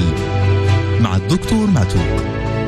الحل مع الدكتور معتوق.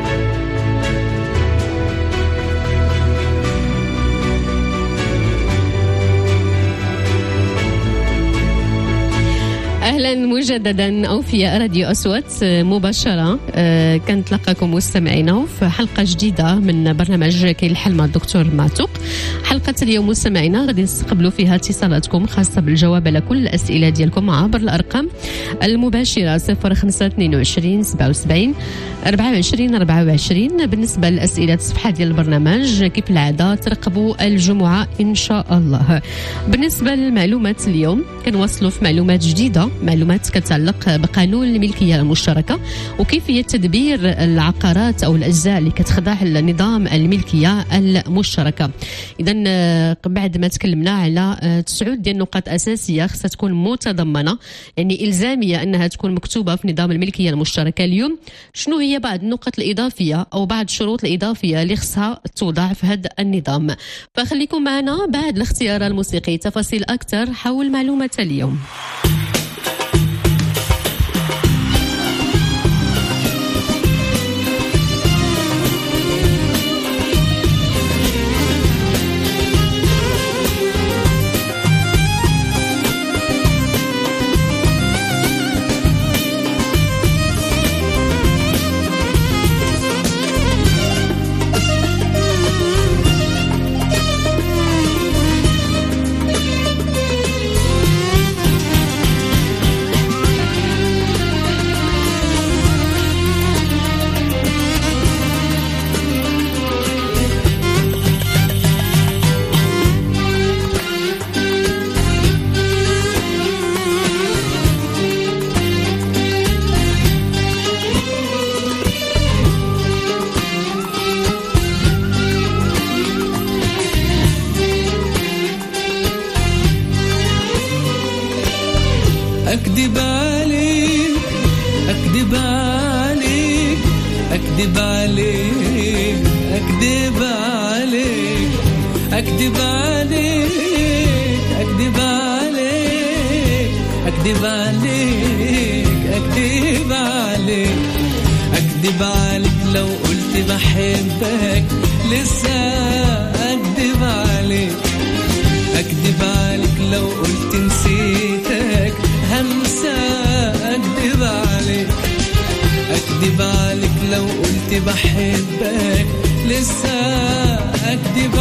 أهلا مجددا أوفياء راديو أصوات مباشرة. كنتلقاكم مستمعينا في حلقة جديدة من برنامج كاين الحل مع الدكتور معتوق. حلقة اليوم مستمعينا غادي نستقبلوا فيها اتصالاتكم خاصة بالجواب على كل الأسئلة ديالكم عبر الأرقام المباشرة 0522 77 24 24. بالنسبة للأسئلة الصفحة ديال البرنامج كيف العادة ترقبوا الجمعة إن شاء الله. بالنسبة للمعلومات اليوم كنوصلوا في معلومات جديدة، معلومات كتعلق بقانون الملكية المشتركة وكيفية تدبير العقارات أو الأجزاء اللي كتخضع لنظام الملكية المشتركة. إذن بعد ما تكلمنا على 9 ديال النقاط أساسية خصها تكون متضمنة، يعني إلزامية أنها تكون مكتوبة في نظام الملكية المشتركة. اليوم شنو هي بعض النقط الإضافية أو بعض الشروط الإضافية اللي خصها توضع في هذا النظام؟ فخليكم معنا بعد الاختيار الموسيقي تفاصيل أكثر حول معلومة اليوم. أكذب عليك أكذب عليك أكذب عليك أكذب عليك أكذب عليك أكذب عليك أكذب عليك أكذب عليك أكذب عليك لو قلت بحبك لسه أكذب عليك أكذب عليك لو قلت نسيتك همسة أكذب عليك أكذب عليك لو قلت بحبك لسه أكذب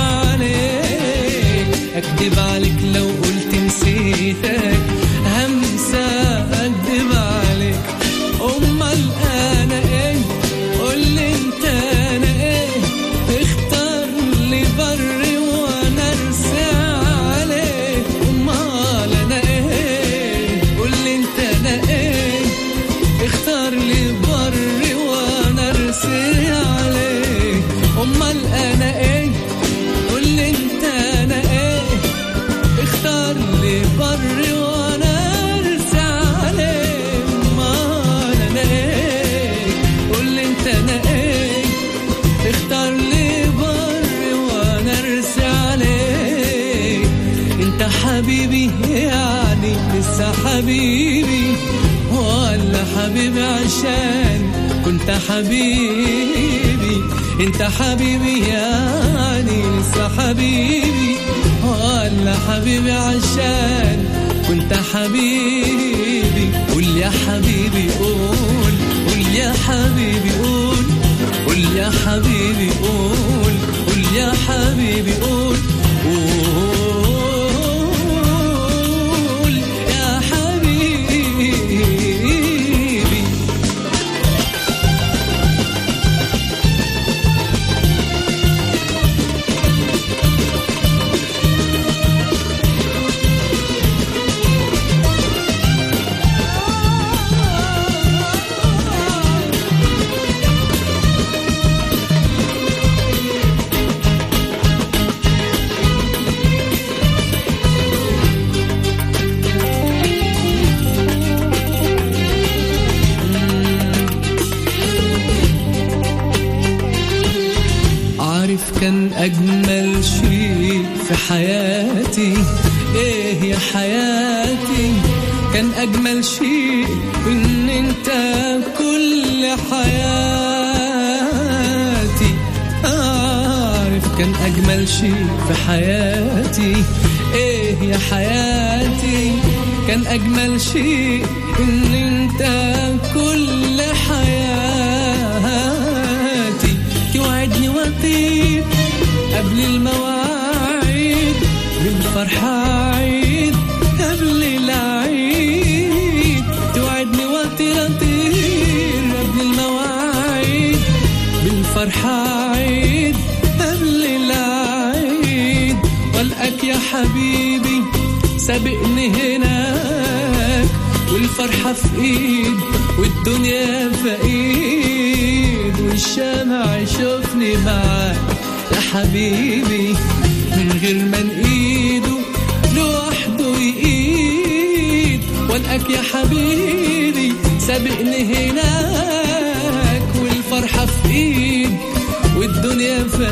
عليك أكذب عليك لو قلت نسيتك همسة أكذب عليك. أمال أنا إيه قولي أنت أنا إيه اختار لي بري وأنا أرسى عليك. أمال أنا إيه قولي أنت أنا إيه اختار لي بري وأنا أرسى عليك. أمال أنا إيه قولي أنت أنا إيه اختار لي بري وأنا أرسى عليك. أمال أنا إيه قولي أنت أنا إيه اختار لي بري وأنا أرسى عليك. أنت حبيبي يعني لسه حبيبي ولا حبيبي عشان كنت حبيبي. انت حبيبي يعني لسه حبيبي ولا حبيبي عشان كنت حبيبي. قول يا حبيبي قول قول يا حبيبي قول قول يا حبيبي قول قول يا حبيبي قول قول يا حبيبي. كان أجمل شيء في حياتي إيه يا حياتي كان أجمل شيء إن أنت كل حياتي. أعرف كان أجمل شيء في حياتي إيه يا حياتي. كان أجمل شيء إن أنت كل حياتي. توعدني وطيب قبل المواعيد بالفرحة عيد قبل العيد. توعدني وطير أطير قبل المواعيد بالفرحة عيد قبل العيد. والقاك يا حبيبي سابقني هناك والفرحة في ايد والدنيا في ايد والشمع يشوفني معاك يا حبيبي من غير ما نقيده لوحده يقيد. والقاك يا حبيبي سابقني هناك والفرحة في ايد والدنيا في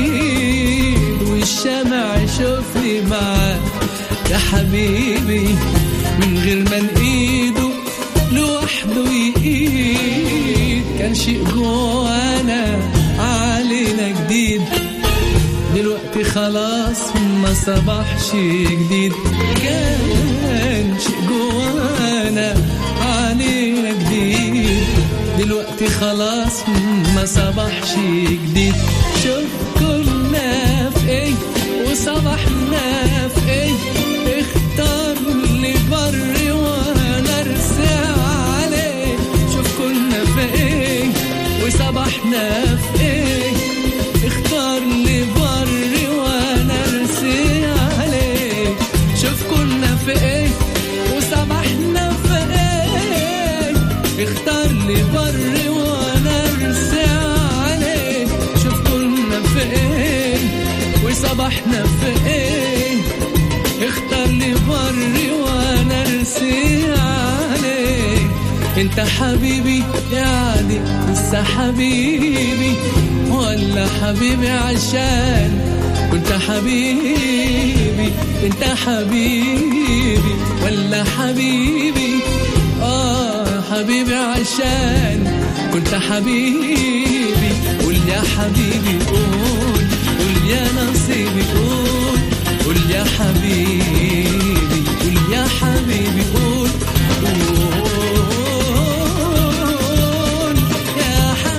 ايد والشمع يشوفني معاك يا حبيبي من غير ما نقيده لوحده يقيد. كان شيء جوانا علينا جديد دلوقتي خلاص ما صبحش جديد. كان شيء جوانا علينا جديد دلوقتي خلاص ما صبحش جديد. شوف كنا في ايه وصبحنا في ايه. اختار لي بر وانا ارسى عليه. شوف كنا في ايه وصبحنا في ايه. اختار لي بر وانا ارسى عليه. شوف كنا في ايه وصبحنا في ايه. اختار لي بر وانا ارسى عليه. شوف كنا في ايه وصبحنا في ايه. اختار لي بري وانا ارسي عليك. انت حبيبي يعني لسه حبيبي ولا حبيبي عشان كنت حبيبي. انت حبيبي ولا حبيبي حبيبي عشان كنت حبيبي. قول يا حبيبي قول يا نصيبي قول يا حبيبي قول يا حبيبي قول يا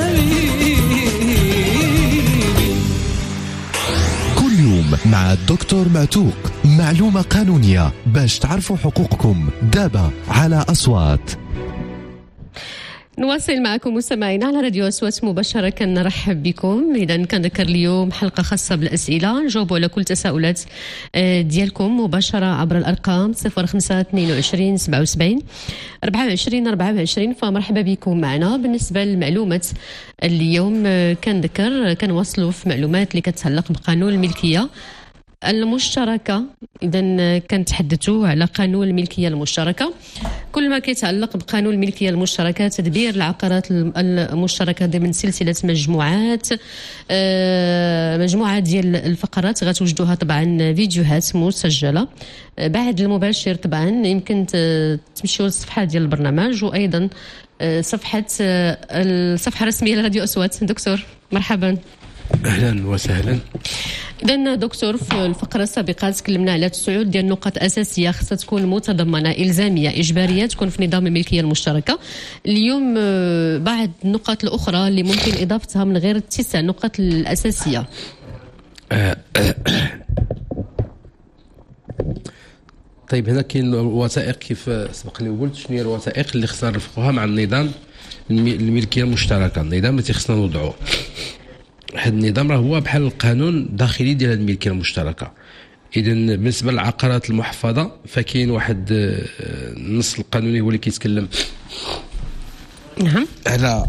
حبيبي. كل يوم مع الدكتور معتوق معلومة قانونية باش تعرفوا حقوقكم دابا على أصوات. نواصل معكم مستمعينا على راديو أصوات مباشرة. كنرحب بكم. إذا كنذكر اليوم حلقة خاصة بالأسئلة نجاوبوا على كل تساؤلات ديالكم مباشرة عبر الأرقام 05 22 77 24 24. فمرحبا بكم معنا. بالنسبة للمعلومات اليوم كنوصلوا في معلومات اللي كتتعلق بقانون الملكية المشتركة. إذا كنتحدثوا على قانون الملكية المشتركة. كل ما كيتعلق بقانون الملكية المشتركة تدبير العقارات المشتركة ضمن سلسلة مجموعة ديال الفقرات غتوجدوها طبعا فيديوهات مسجلة بعد المباشر. طبعا يمكن تمشيوا للصفحة ديال البرنامج وأيضا الصفحة الرسمية لراديو أصوات. دكتور مرحبا. أهلا وسهلا. إذن دكتور في الفقرة السابقة تكلمنا على 9 ديال النقط أساسية خصها تكون متضمنة إلزامية إجبارية تكون في نظام الملكية المشتركة. اليوم بعض النقط الأخرى اللي ممكن إضافتها من غير 9 نقط الأساسية. طيب هنا كاين الوثائق كيف سبق لي وقلت شنو هي الوثائق اللي خصنا نرفقوها مع النظام الملكية المشتركة. النظام اللي خصنا نوضعوه. هذا النظام راه هو بحال القانون الداخلي ديال الملكية المشتركة. اذا بالنسبه للعقارات المحفظه فكاين واحد النص القانوني هو اللي كيتكلم على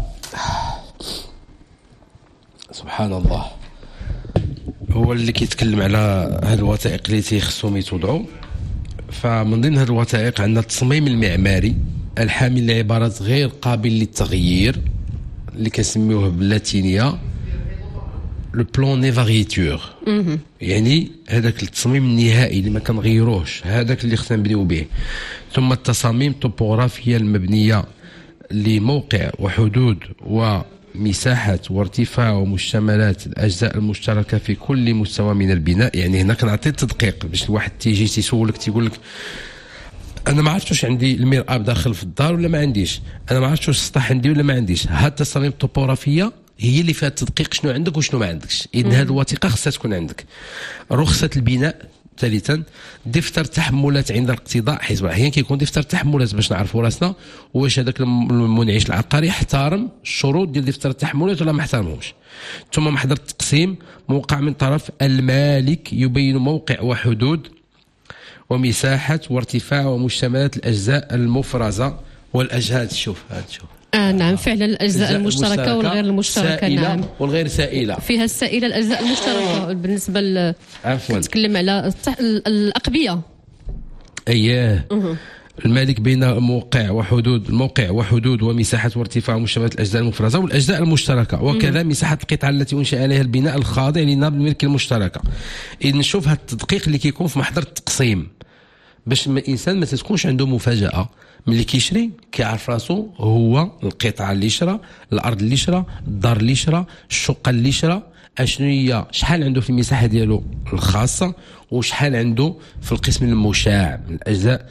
سبحان الله هو اللي كيتكلم على هاد الوثائق اللي تيخصهم يتوضعوا. فمن ضمن هاد الوثائق عندنا التصميم المعماري الحامل لعبارات غير قابل للتغيير اللي كنسميوه باللاتينيه لو بلون نيفاريتور، يعني هذاك التصميم النهائي اللي ما كنغيروش، هذاك اللي خصنا نبنيو به. ثم التصاميم الطوبوغرافيه المبنيه لموقع وحدود ومساحه وارتفاع ومشتملات الاجزاء المشتركه في كل مستوى من البناء. يعني هنا كنعطي التدقيق باش الواحد تيجي تيسولك تيقول لك انا ما عرفتش واش عندي المرآة داخل في الدار ولا ما عنديش، انا ما عرفتش واش السطح عندي ولا ما عنديش. هاد التصاميم الطوبوغرافيه هي اللي فيها التدقيق شنو عندك وشنو ما عندكش. اذا هذه الوثيقه خصها تكون عندك. رخصه البناء ثالثا دفتر تحملات عند الاقتضاء، حيت احيانا كيكون دفتر تحملات باش نعرفوا راسنا واش هذاك المنعش العقاري احترم الشروط ديال دفتر التحملات ولا ما احترمهمش. ثم محضر التقسيم موقع من طرف المالك يبين موقع وحدود ومساحه وارتفاع ومشتملات الاجزاء المفرزه والاجهاد. شوف نعم فعلا الأجزاء المشتركة والغير المشتركة، نعم، والغير سائلة. فيها السائلة الأجزاء المشتركة. بالنسبة نتكلم على الأقبية. أييه. المالك بين موقع وحدود ومساحة وارتفاع ومشتملات الأجزاء المفرزة والأجزاء المشتركة، وكذا مساحة القطعة التي أنشأ عليها البناء الخاضع لنظام الملك المشتركة. إذا نشوف هذا التدقيق اللي كيكون في محضر التقسيم باش الإنسان ما تكونش عنده مفاجأة ملي كيشري، كيعرف راسو هو القطعة اللي شرا، الأرض اللي شرا، الدار اللي شرا، الشقة اللي شرا، اشنو هي، شحال عنده في المساحة ديالو الخاصة وشحال عنده في القسم المشاع من الأجزاء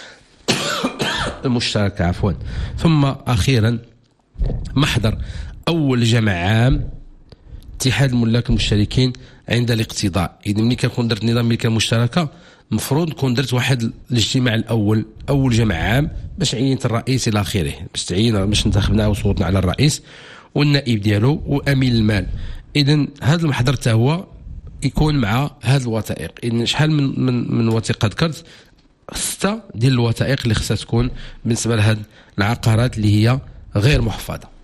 المشتركة عفوا. ثم أخيرا محضر أول جمع عام اتحاد الملاك المشتركين عند الاقتضاء. إذا ملي كنكون درت نظام الملكية المشتركة مفروض كون درت واحد الاجتماع الأول، أول جمع عام باش عينت الرئيس إلى آخره، باش تعين باش انتخبنا وصوتنا على الرئيس والنائب ديالو وأمين المال. إذا هذا المحضر تا هو يكون مع هذه الوثائق. إذا شحال من وثيقة ذكرت؟ 6 ديال الوثائق اللي خصها تكون بالنسبة لهذه العقارات اللي هي غير محفظة.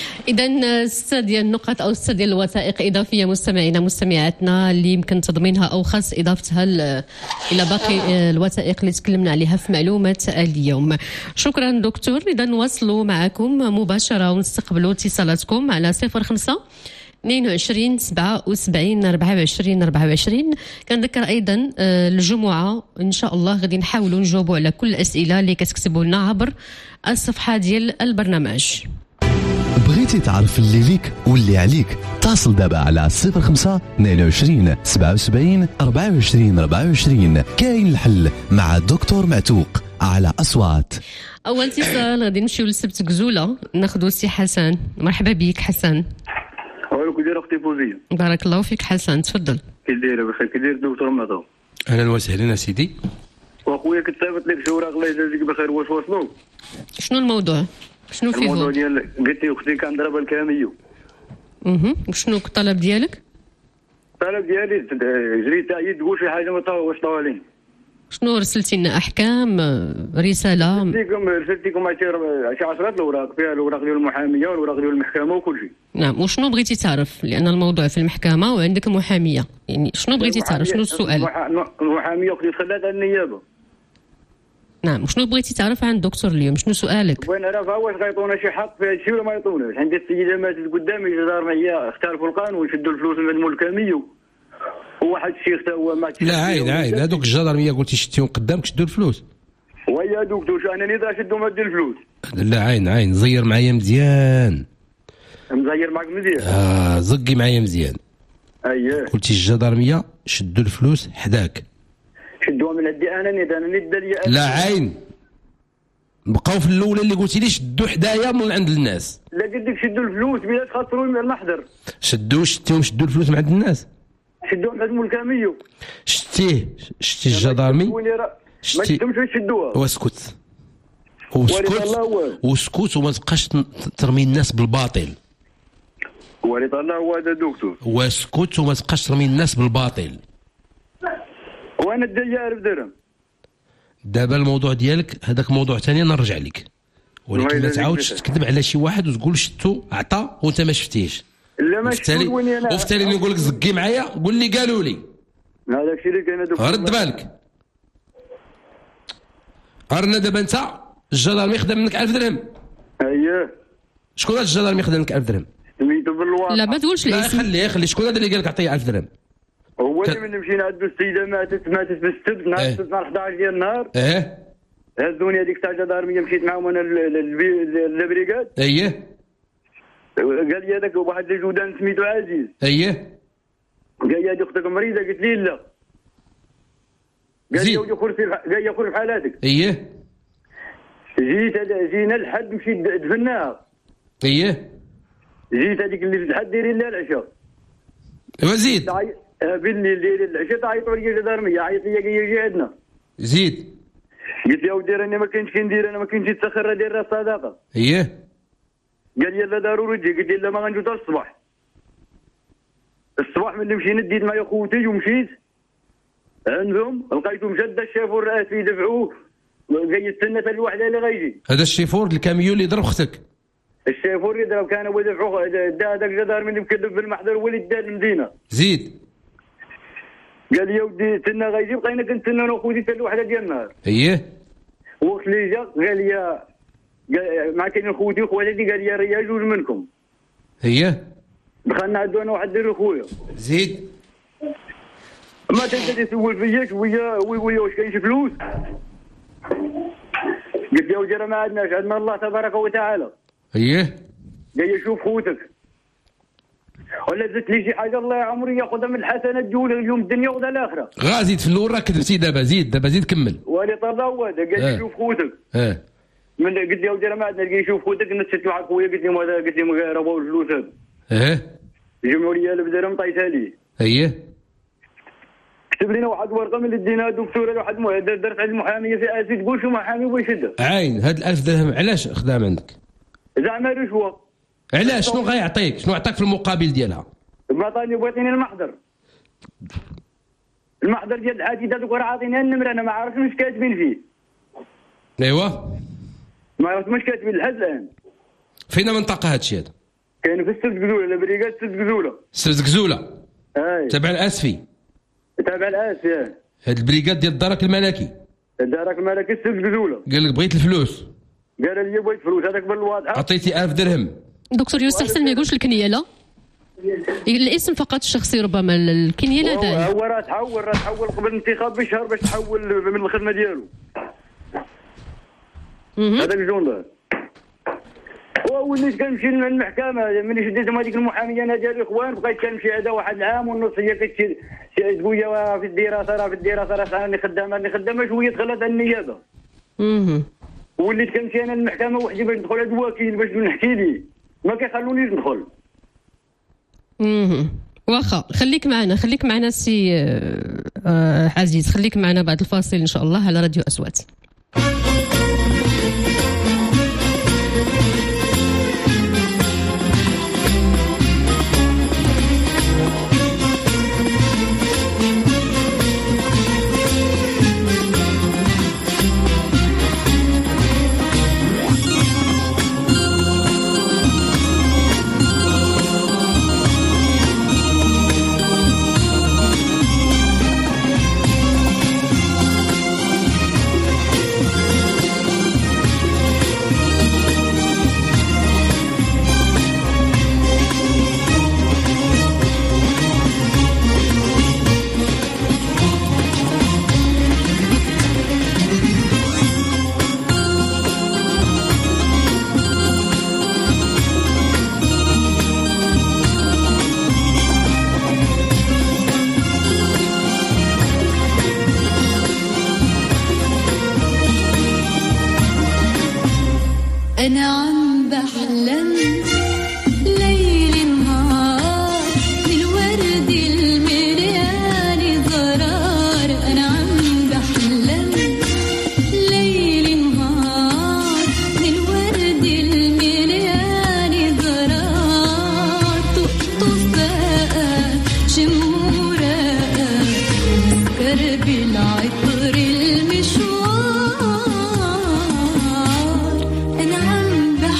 إذا 6 ديال النقط أو 6 ديال الوثائق إضافية مستمعينا مستمعاتنا اللي يمكن تضمينها أو خاص إضافتها إلى باقي الوثائق اللي تكلمنا عليها في معلومة اليوم. شكرا دكتور. إذا نواصلوا معكم مباشرة ونستقبلوا اتصالاتكم على 05 22 77 24 24. كنذكر أيضا الجمعة إن شاء الله غادي نحاولوا نجاوبوا على كل الأسئلة اللي كتكتبوا لنا عبر الصفحة ديال البرنامج. بغيتي تعرف اللي ليك واللي عليك؟ اتصل دابا على 05 22 77 24 24. كاين الحل مع دكتور معتوق على أصوات. أول اتصال غادي نمشيو لسبت غزولة، ناخذوا السي حسن. مرحبا بك حسن. كي داير اختي فوزيه؟ بارك الله فيك حسن، تفضل. كي داير بخير؟ كي داير دكتور معتوق؟ اهلا وسهلا سيدي. واخويا كنت صيفط لك شي اوراق الله يجازيك بخير. واش وصلوا؟ شنو الموضوع؟ شنو فيه؟ الموضوع ديال قلت لي اختي كنضربها الكاميو. وشنو الطلب ديالك؟ الطلب ديالي جريت تعيد تقول شي حاجه ما طاوش طوالين. شنو رسلتي لنا؟ احكام، رساله؟ رسلتيكم شي 10 الاوراق فيها الاوراق ديال المحاميه والاوراق ديال المحكمه وكل شيء. نعم. وشنو بغيتي تعرف؟ لان الموضوع في المحكمه وعندك محاميه، يعني شنو بغيتي تعرف؟ شنو السؤال؟ المحاميه اختي دخلت على النيابه. نعم. وشنو بغيتي تعرف عن الدكتور اليوم؟ شنو سؤالك؟ بغينا نعرف واش غيعطونا شي حق في هذا الشيء ولا ما يعطوناش. عندي السيده ماتت قدامي جدار معايا اختلفوا القانون ويشدوا الفلوس من الملكميه وواحد الشيخ حتى هو مات. لا عاين هذوك الجدارميه قلتي شديهم قدامك شدوا الفلوس. ويا دكتور انا اللي شدوا مد الفلوس. لا عاين زير معايا مزيان. مزير معك مزيان. زقي معايا مزيان. اييه. قلتي الجدارميه شدوا الفلوس حداك. شدوها من عندي انا ند ليا. لا عاين بقاو في الاولى اللي قلتي لي شدوا حدايا من عند الناس. لا قلت لك شدوا الفلوس بلا تخاطروا من المحضر. شدوا الفلوس من عند الناس. شدوهم عند الملكميه. شتي الجدارمي. ما شدهمش شدوها. واسكت وما تبقاش ترمي الناس بالباطل. ولد الله هو هذا دكتور. واسكت وما تبقاش ترمي الناس بالباطل. وانا الديار بدرهم. دابا الموضوع ديالك هذاك موضوع ثاني نرجع لك، ولكن ما تعاودش تكذب على شي واحد وتقول شفتو عطى وانت ما شفتيش. لا ما شفتوش. وفتالي نقول لك زقي معايا قول لي قالوا لي. هذاك الشيء اللي كاين دابا. رد بالك. قرنا دابا انت الجدار يخدم منك 1000 درهم. اييه. شكون هذا الجدار يخدم منك 1000 درهم؟ سميتو بالواقع. لا ما تقولش لا الاسم. خلي شكون هذا اللي قال لك عطيه 1000 درهم؟ هو اللي من مشينا عندو السيده ماتت في السبت نهار 11 ديال النهار. هزوني هذيك تاع الجدارميه مشيت معاهم انا للبريغاد. قال لي هذاك واحد الجودان سميتو عزيز. قال لي هذه اختك مريضه، قلت لي لا. قال لي ودي خرج في حالاتك. جينا لحد مشيت دفناها. جيت هذيك اللي في الحد دايرين لها العشاء. زيد بالليل دايرين العشاء تعيطوا لي الجدارميه، عيط لي قال لي جي عندنا. زيد قلت يا ودي راني ما كاينش كي ندير، انا ما كاينش تسخر داير الصداقه. قال لي لا ضروري تجي. قلت له لا ما غنجيو حتى الصباح. الصباح ملي مشينا ديت معايا خوتي ومشيت عندهم لقيتهم شاد الشافور راسي يدفعوه جاي يستنى حتى الوحده اللي غيجي. هذا الشيفور الكاميون اللي ضرب اختك؟ الشيفور يضرب كان هو يدفعوه هذاك الجدار من مكذب بالمحضر هو اللي دا المدينه. زيد قال لي يا ودي تسنى غيجي، بقينا كنتسنى انا وخوتي حتى الوحده ديال النهار. وقت اللي جا قال لي مع كاين خوتي وخواتي، قال لي ريال جوج منكم. دخلنا عندو انا واحد دري خويا. زيد ما تنسى يسول فيا شويه واش كاين شي فلوس. قلت يا ودي راه ما عندنا الله تبارك وتعالى. قال لي شوف خوتك ولا زدت لي شي حاجه الله يعمري ياخذها من الحسنات جول اليوم الدنيا وغدا الاخره. زيد في الاول راك كذبتي، دابا زيد كمل. ولي طرد هو هذا قال لي شوف خوتك. من قلت يا ودي راه ما عندنا. قال لي شوف خوتك نسيت واحد خويا قلت لي هذا، قلت لي ما راه الفلوس هذا. جمعوا لي 1000 درهم طيتها لي. كتب لنا واحد ورقه من دينا الدكتور واحد درت عند المحاميه في اسي تقول شو محامي بغى يشدها. عين هاد 1000 درهم علاش خدام عندك؟ زعما رشوه. علاش؟ شنو غيعطيك؟ شنو عطاك في المقابل ديالها؟ بغيتيني المحضر ديال الحديث هذوك راه عاطيني النمره، انا ما عرفتش واش كاتبين فيه. ما عرفت واش كاتبين لحد الان. فين منطقه هادشي هذا؟ كاين في السد قزوله، بريغاد سد قزوله. تبع الاسفي. تابع الاسفي. هاد البريغاد ديال الدرك الملكي. الدرك الملكي السد قزوله. قال لك بغيت الفلوس. قال لي بغيت فلوس هذاك بالواضحه. عطيتي 1000 درهم. دكتور يستحسن ما يقولش الكنيله، الاسم فقط الشخصي، ربما الكنيله هو راه تحول قبل الانتخاب بشهر باش تحول من الخدمه ديالو. هذاك الجندر وليت كنمشي للمحكمه ملي شديت هذيك المحاميه انا ديال الاخوان، بقيت كنمشي هذا واحد العام ونص هي كتشي شويه في الدراسه راه راني خدامه شويه دخلت النيابه. وليت كنمشي انا للمحكمه وحدي باش ندخل هذا الوكيل باش نحكي ليه ما كيخلونيش ندخل. واخا خليك معنا سي عزيز، خليك معنا بعد الفاصل ان شاء الله على راديو أصوات. أنا عم بحلم ليل نهار بالورد المليان زرار. أنا عم بحلم ليل نهار بالورد المليان زرار. تقطف بقى شمورة مسكر بالعطر المشوار. أنا عم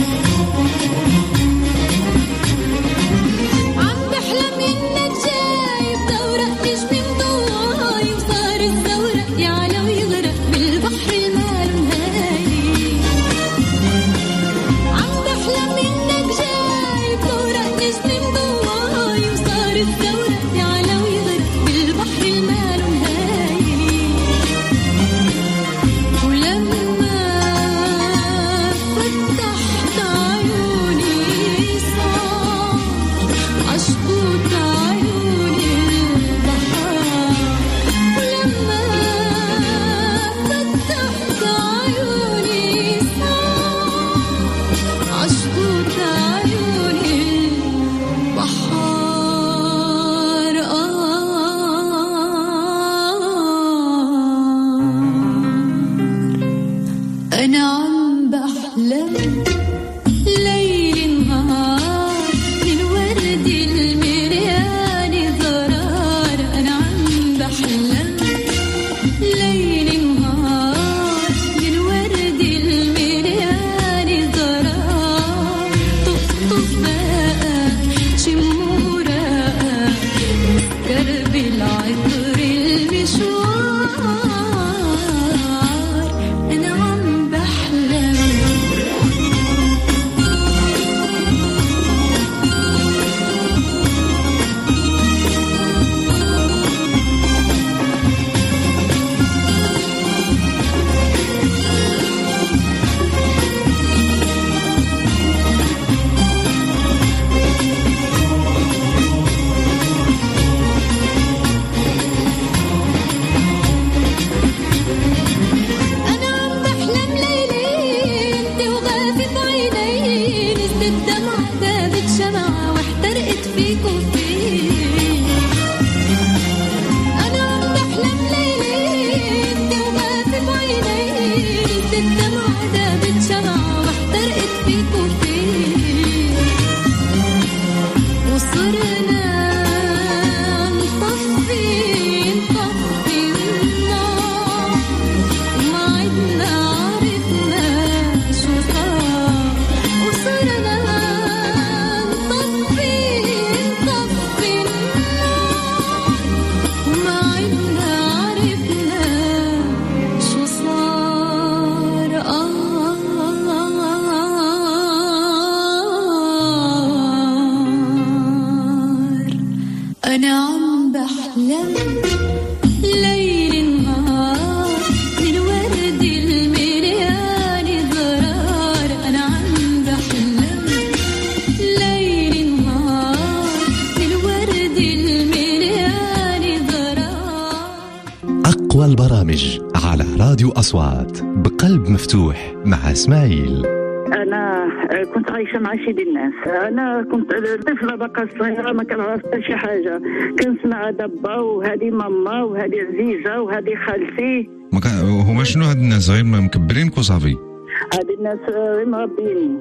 البرامج على راديو أصوات بقلب مفتوح مع إسماعيل. أنا كنت عايشة مع شي ديال الناس. أنا كنت طفلة باقا صغيرة ما كنعرف حتى شي حاجة. كنسمع دابا وهذه ماما وهذه عزيزة وهذه خالتي. هما شنو هاد الناس غير مكبرينك وصافي؟ هاد الناس غير مربيني.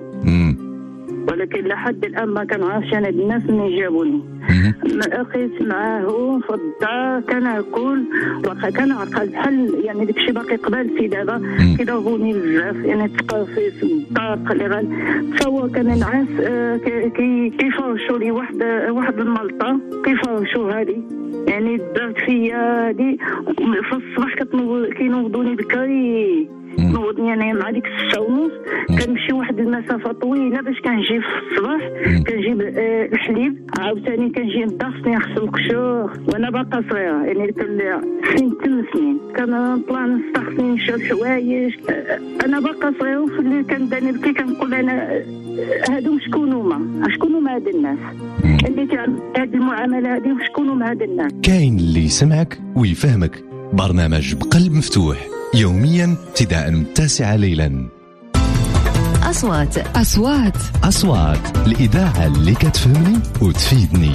ولكن لحد الآن ما كنعرفش أنا الناس منين جابوني. لقيت معاهم في الدار كناكل واخا كنعقل بحال يعني داكشي باقي قبل في دابا كيضربوني بزاف يعني تقرفيت الضرق اللي تصور كان نعس كيفرشوا لي واحد الملطه كيفرشوا هذه يعني درت فيا هذه في الصباح كينوضوني بكري نوضني انا مع ديك 6:30 كنمشي واحد المسافه طويله باش كنجي في الصباح كنجيب الحليب عاوتاني كنجي ندرسني نغسل القشور وانا باقا صغيره يعني كل سنين 8 سنين كنطلع نستخدم نشرب حوايج انا باقا صغيره وفي الليل كنداني بكي كنقول انا هادو شكون هما هاد الناس اللي كيعملوا هاد المعامله هادي وشكون هما هاد الناس. كاين اللي يسمعك ويفهمك. برنامج بقلب مفتوح يوميا ابتداء من 9 ليلا. أصوات الإذاعة اللي كتفهمني وتفيدني.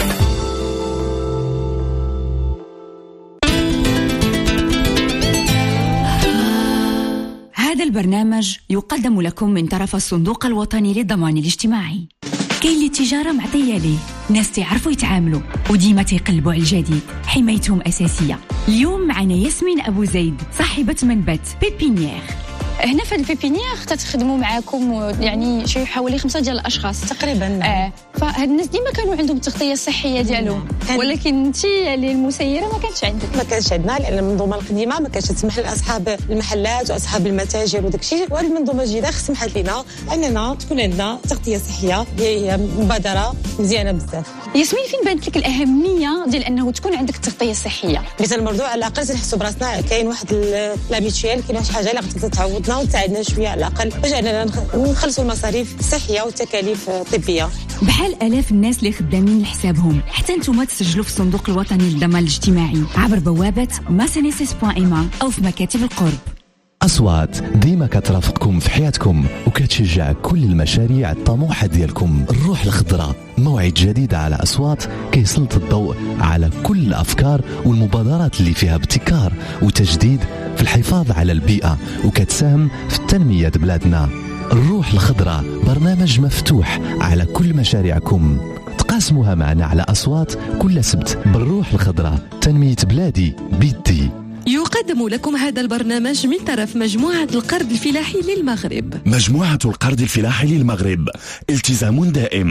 هذا البرنامج يقدم لكم من طرف الصندوق الوطني للضمان الاجتماعي. كاين اللي التجارة معطية ليه ناس تعرفوا يتعاملوا وديما تيقلبوا على الجديد حمايتهم أساسية. اليوم معنا ياسمين أبو زيد صاحبة منبت بيبينيير. هنا في البيبينيير تخدموا معاكم يعني شي حوالي 5 ديال الاشخاص تقريبا. فهاد الناس ديما كانوا عندهم التغطيه الصحيه ديالهم، ولكن انت اللي المسيره ما كانتش عندك. ما كانش عندنا لان المنظومه القديمه ما كانتش تسمح لاصحاب المحلات واصحاب المتاجر وداكشي. وهذه المنظومه الجديده سمحت لنا اننا تكون عندنا تغطيه صحيه، هي مبادره مزيانه بزاف. ياسمين، فين بانت لك الاهميه ديال انه تكون عندك التغطيه الصحيه؟ مثل الموضوع على الاقل تنحسوا براسنا كاين واحد لابيتويال، كاين شي حاجه اللي غادي تعوضنا وتساعدنا شويه على الاقل باش اننا نخلصوا المصاريف الصحيه والتكاليف الطبيه. بحال الاف الناس اللي خدامين لحسابهم، حتى نتوما تسجلوا في الصندوق الوطني للضمان الاجتماعي عبر بوابه maseneses.ma او في مكاتب القرب. أصوات ديما كترافقكم في حياتكم وكتشجع كل المشاريع الطموحة ديالكم. الروح الخضراء، موعد جديد على أصوات كيسلط الضوء على كل الأفكار والمبادرات اللي فيها ابتكار وتجديد في الحفاظ على البيئة وكتساهم في تنمية بلادنا. الروح الخضراء برنامج مفتوح على كل مشاريعكم، تقاسموها معنا على أصوات كل سبت. بالروح الخضراء تنمية بلادي بيدي. يقدم لكم هذا البرنامج من طرف مجموعة القرض الفلاحي للمغرب. مجموعة القرض الفلاحي للمغرب، التزام دائم.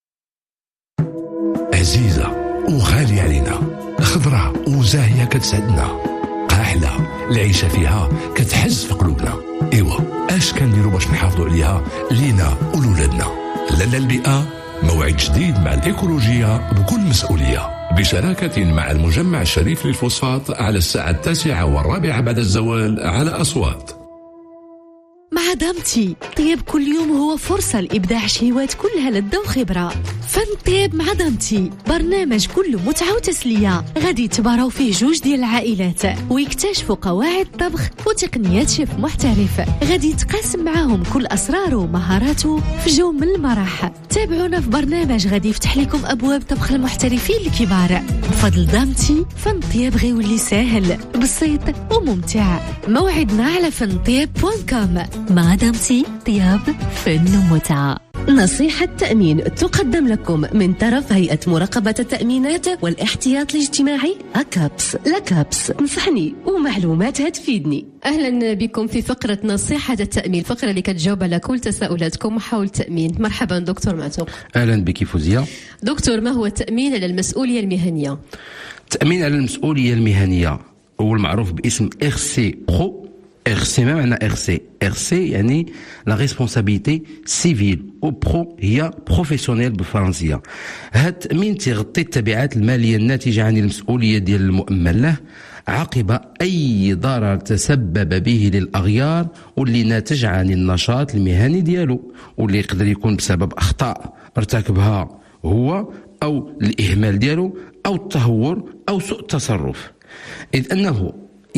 عزيزة وغالية علينا، خضراء وزاهية كتسعدنا، قاحلة العيشة فيها كتحز في قلوبنا. ايوا اش كنديروا باش نحافظوا عليها لينا ولولادنا؟ لالا البيئة، موعد جديد مع الإيكولوجية بكل مسؤولية، بشراكة مع المجمع الشريف للفوسفات على الساعة 9:15 بعد الزوال على أصوات. مع دامتي، طيب كل يوم هو فرصة لإبداع شهوات كلها لذة وخبرة. فن طيب مع دامتي، برنامج كله متعة وتسلية، غادي يتباروا فيه جوج ديال العائلات ويكتشفوا قواعد طبخ وتقنيات شيف محترف، غادي يتقاسم معاهم كل أسراره ومهاراته في جو من المرح. تابعونا في برنامج غادي يفتح لكم أبواب طبخ المحترفين الكبار. بفضل دامتي، فن طيب غيولي ساهل بسيط وممتع. موعدنا على فنطيب.com. مع دامتي، طياب فن ومتعة. نصيحة تأمين تقدم لكم من طرف هيئة مراقبة التأمينات والاحتياط الاجتماعي أكابس. لكابس نصحني ومعلومات هتفيدني. أهلا بكم في فقرة نصيحة التأمين، فقرة اللي كتجاوب على كل تساؤلاتكم حول التأمين. مرحبا دكتور معتوق. أهلا بك فوزية. دكتور، ما هو التأمين على المسؤولية المهنية؟ التأمين على المسؤولية المهنية هو المعروف باسم RC Pro. RC ما معنى RC؟ RC يعني لا ريسبونسابيلتي سيفيل، و برو هي بروفيسيونيل بالفرنسية. هذا التأمين تيغطي التبعات المالية الناتجة عن المسؤولية ديال المؤمن له عقب أي ضرر تسبب به للأغيار واللي ناتج عن النشاط المهني ديالو، واللي يقدر يكون بسبب أخطاء ارتكبها هو أو الإهمال ديالو أو التهور أو سوء التصرف، إذ أنه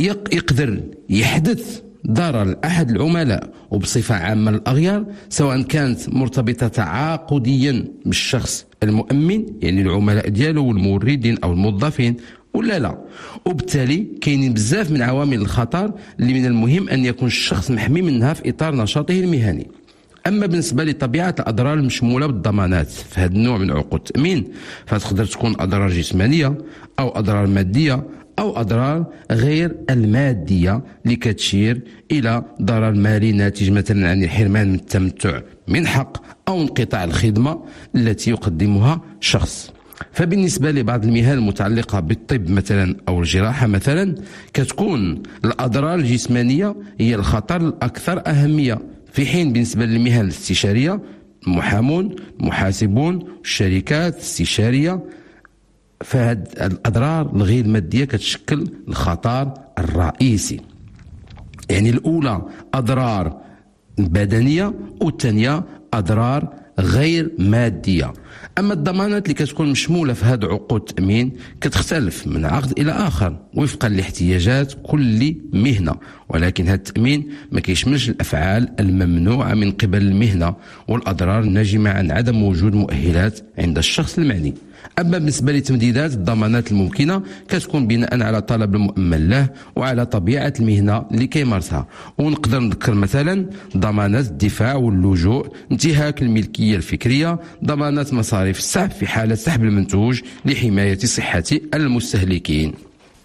يقدر يحدث ضرر لأحد العملاء وبصفة عامة الأغيار، سواء كانت مرتبطة تعاقديا بالشخص المؤمن يعني العملاء ديالو والموردين أو الموظفين ولا لا. وبالتالي كاينين بزاف من عوامل الخطر اللي من المهم أن يكون الشخص محمي منها في إطار نشاطه المهني. أما بالنسبة لطبيعة الأضرار المشمولة بالضمانات في هذا النوع من عقود التأمين، فتقدر تكون أضرار جسمانية أو أضرار مادية أو أضرار غير المادية اللي كتشير إلى ضرر مالي ناتج مثلا عن الحرمان من التمتع من حق أو انقطاع الخدمة التي يقدمها شخص. فبالنسبة لبعض المهن المتعلقة بالطب مثلا أو الجراحة مثلا، كتكون الأضرار الجسمانية هي الخطر الأكثر أهمية، في حين بالنسبة للمهن الاستشارية المحامون، المحاسبون، الشركات الاستشارية، فهاد الأضرار الغير مادية كتشكل الخطر الرئيسي. يعني الأولى أضرار بدنية والثانية أضرار غير مادية. أما الضمانات اللي كتكون مشمولة في هذا عقود التأمين كتختلف من عقد إلى آخر وفقا لاحتياجات كل مهنة، ولكن هذا التأمين ما كيشملش الأفعال الممنوعة من قبل المهنة والأضرار الناجمة عن عدم وجود مؤهلات عند الشخص المعني. أما بالنسبة لتمديدات الضمانات الممكنة كتكون بناء على طلب المؤمن له وعلى طبيعة المهنة اللي كيمارسها، ونقدر نذكر مثلا ضمانات الدفاع واللجوء، انتهاك الملكية الفكرية، ضمانات مصاريف السحب في حالة سحب المنتوج لحماية صحة المستهلكين.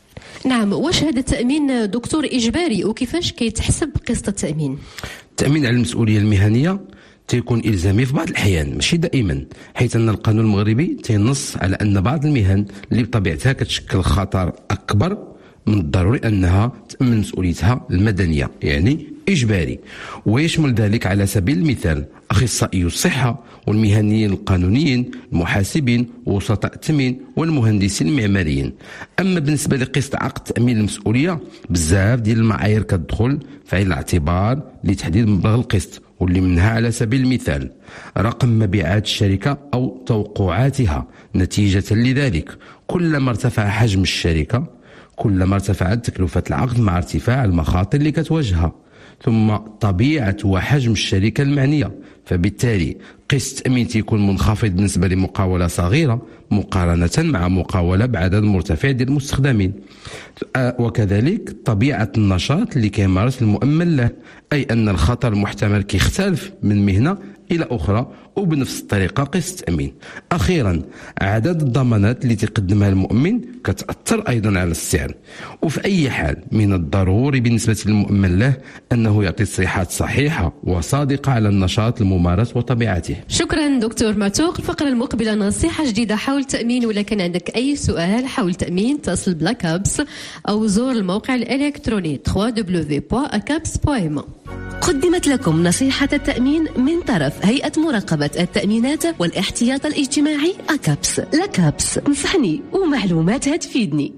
نعم، واش هذا التأمين دكتور إجباري وكيفاش كيتحسب قسط التأمين؟ التأمين على المسؤولية المهنية تيكون إلزامي في بعض الأحيان ماشي دائما، حيث أن القانون المغربي تينص على أن بعض المهن اللي بطبيعتها كتشكل خطر أكبر من الضروري أنها تأمن مسؤوليتها المدنية، يعني إجباري، ويشمل ذلك على سبيل المثال أخصائي الصحة والمهنيين القانونيين، المحاسبين ووسطاء التأمين والمهندسين المعماريين. أما بالنسبة لقسط عقد تأمين المسؤولية بزاف ديال المعايير كتدخل في عين الاعتبار لتحديد مبلغ القسط، واللي منها على سبيل المثال رقم مبيعات الشركة أو توقعاتها. نتيجة لذلك كلما ارتفع حجم الشركة كلما ارتفعت تكلفة العقد مع ارتفاع المخاطر اللي كتواجهها، ثم طبيعة وحجم الشركة المعنية، فبالتالي قسط التأمين تيكون منخفض بالنسبة لمقاولة صغيرة مقارنة مع مقاولة بعدد مرتفع ديال المستخدمين، وكذلك طبيعة النشاط اللي كيمارس المؤمن له، أي أن الخطر المحتمل كيختلف من مهنة إلى أخرى، وبنفس الطريقة قسط التأمين. أخيرا عدد الضمانات اللي تقدمها المؤمن كتأثر أيضا على السعر، وفي أي حال من الضروري بالنسبة للمؤمن له أنه يعطي تصريحات صحيحة وصادقة على النشاط الممارس وطبيعته. شكرا دكتور معتوق. الفقرة المقبلة نصيحة جديدة حول التأمين، ولا كان عندك أي سؤال حول التأمين اتصل بلاكابس أو زور الموقع الإلكتروني www.acabs.m. قدمت لكم نصيحة التأمين من طرف هيئة مراقبة التأمينات والاحتياط الاجتماعي أكابس. لاكابس، نصحني ومعلومات هتفيدني.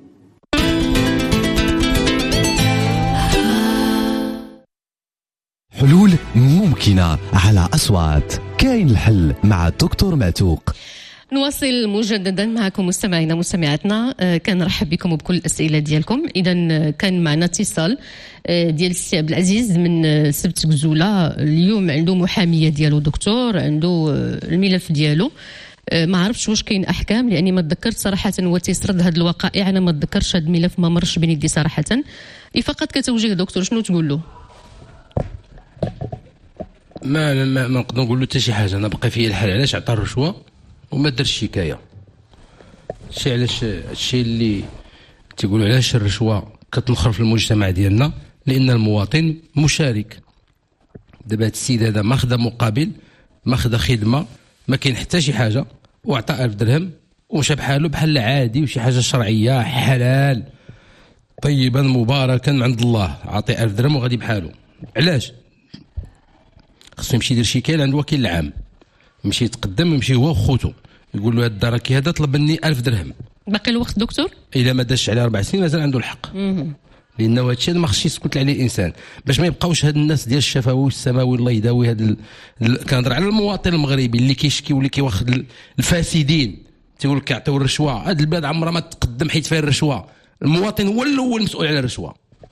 حلول ممكنة على أصوات، كاين الحل مع الدكتور معتوق. نواصل مجددا معكم مستمعينا مستمعاتنا، كنرحب بكم وبكل الاسئله ديالكم. اذا كان معنا اتصال ديال السي عبد العزيز من سبت غزوله، اليوم عنده محاميه ديالو دكتور، عنده الملف ديالو، ما عرفتش واش كاين احكام لاني ما تذكرت صراحه. هو تيسرد هذه الوقائع، انا ما تذكرش هذا الملف، ما مرش بين يدي صراحه. فقط كتوجيه دكتور شنو تقول له؟ ما نقدر نقول له حتى شي حاجه، انا بقى فيا الحال علاش عطى الرشوه وما درش شكايه. شي علاش الشيء اللي تيقولوا علاش الرشوه كتنخر في المجتمع ديالنا، لان المواطن مشارك. دابا هاد السيد هذا ماخذ مقابل، ماخذ خدمه، ما كاين حتى شي حاجه، وعطى 1000 درهم ومشى بحاله بحال عادي، وشي حاجه شرعيه حلال طيبا مباركا من عند الله، عاطي 1000 درهم وغادي بحاله. علاش؟ خصو يمشي يدير شكايه عند وكيل العام، يمشي يتقدم، يمشي هو وخوتو يقول له هاد الدركي هذا طلب مني 1000 درهم. باقي الوقت دكتور؟ الا ما داش على 4 سنين مازال عنده الحق. لانه هذا الشيء ما خصش يسكت عليه الانسان، باش ما يبقاوش هاد الناس ديال الشفوي والسماوي الله يداوي هاد كنهضر على المواطن المغربي اللي كيشكي واللي كيواخد الفاسدين، تيقول لك كيعطيو الرشوه. هاد البلاد عمرها ما تقدم حيت فيها الرشوه. المواطن هو الاول مسؤول على الرشوه،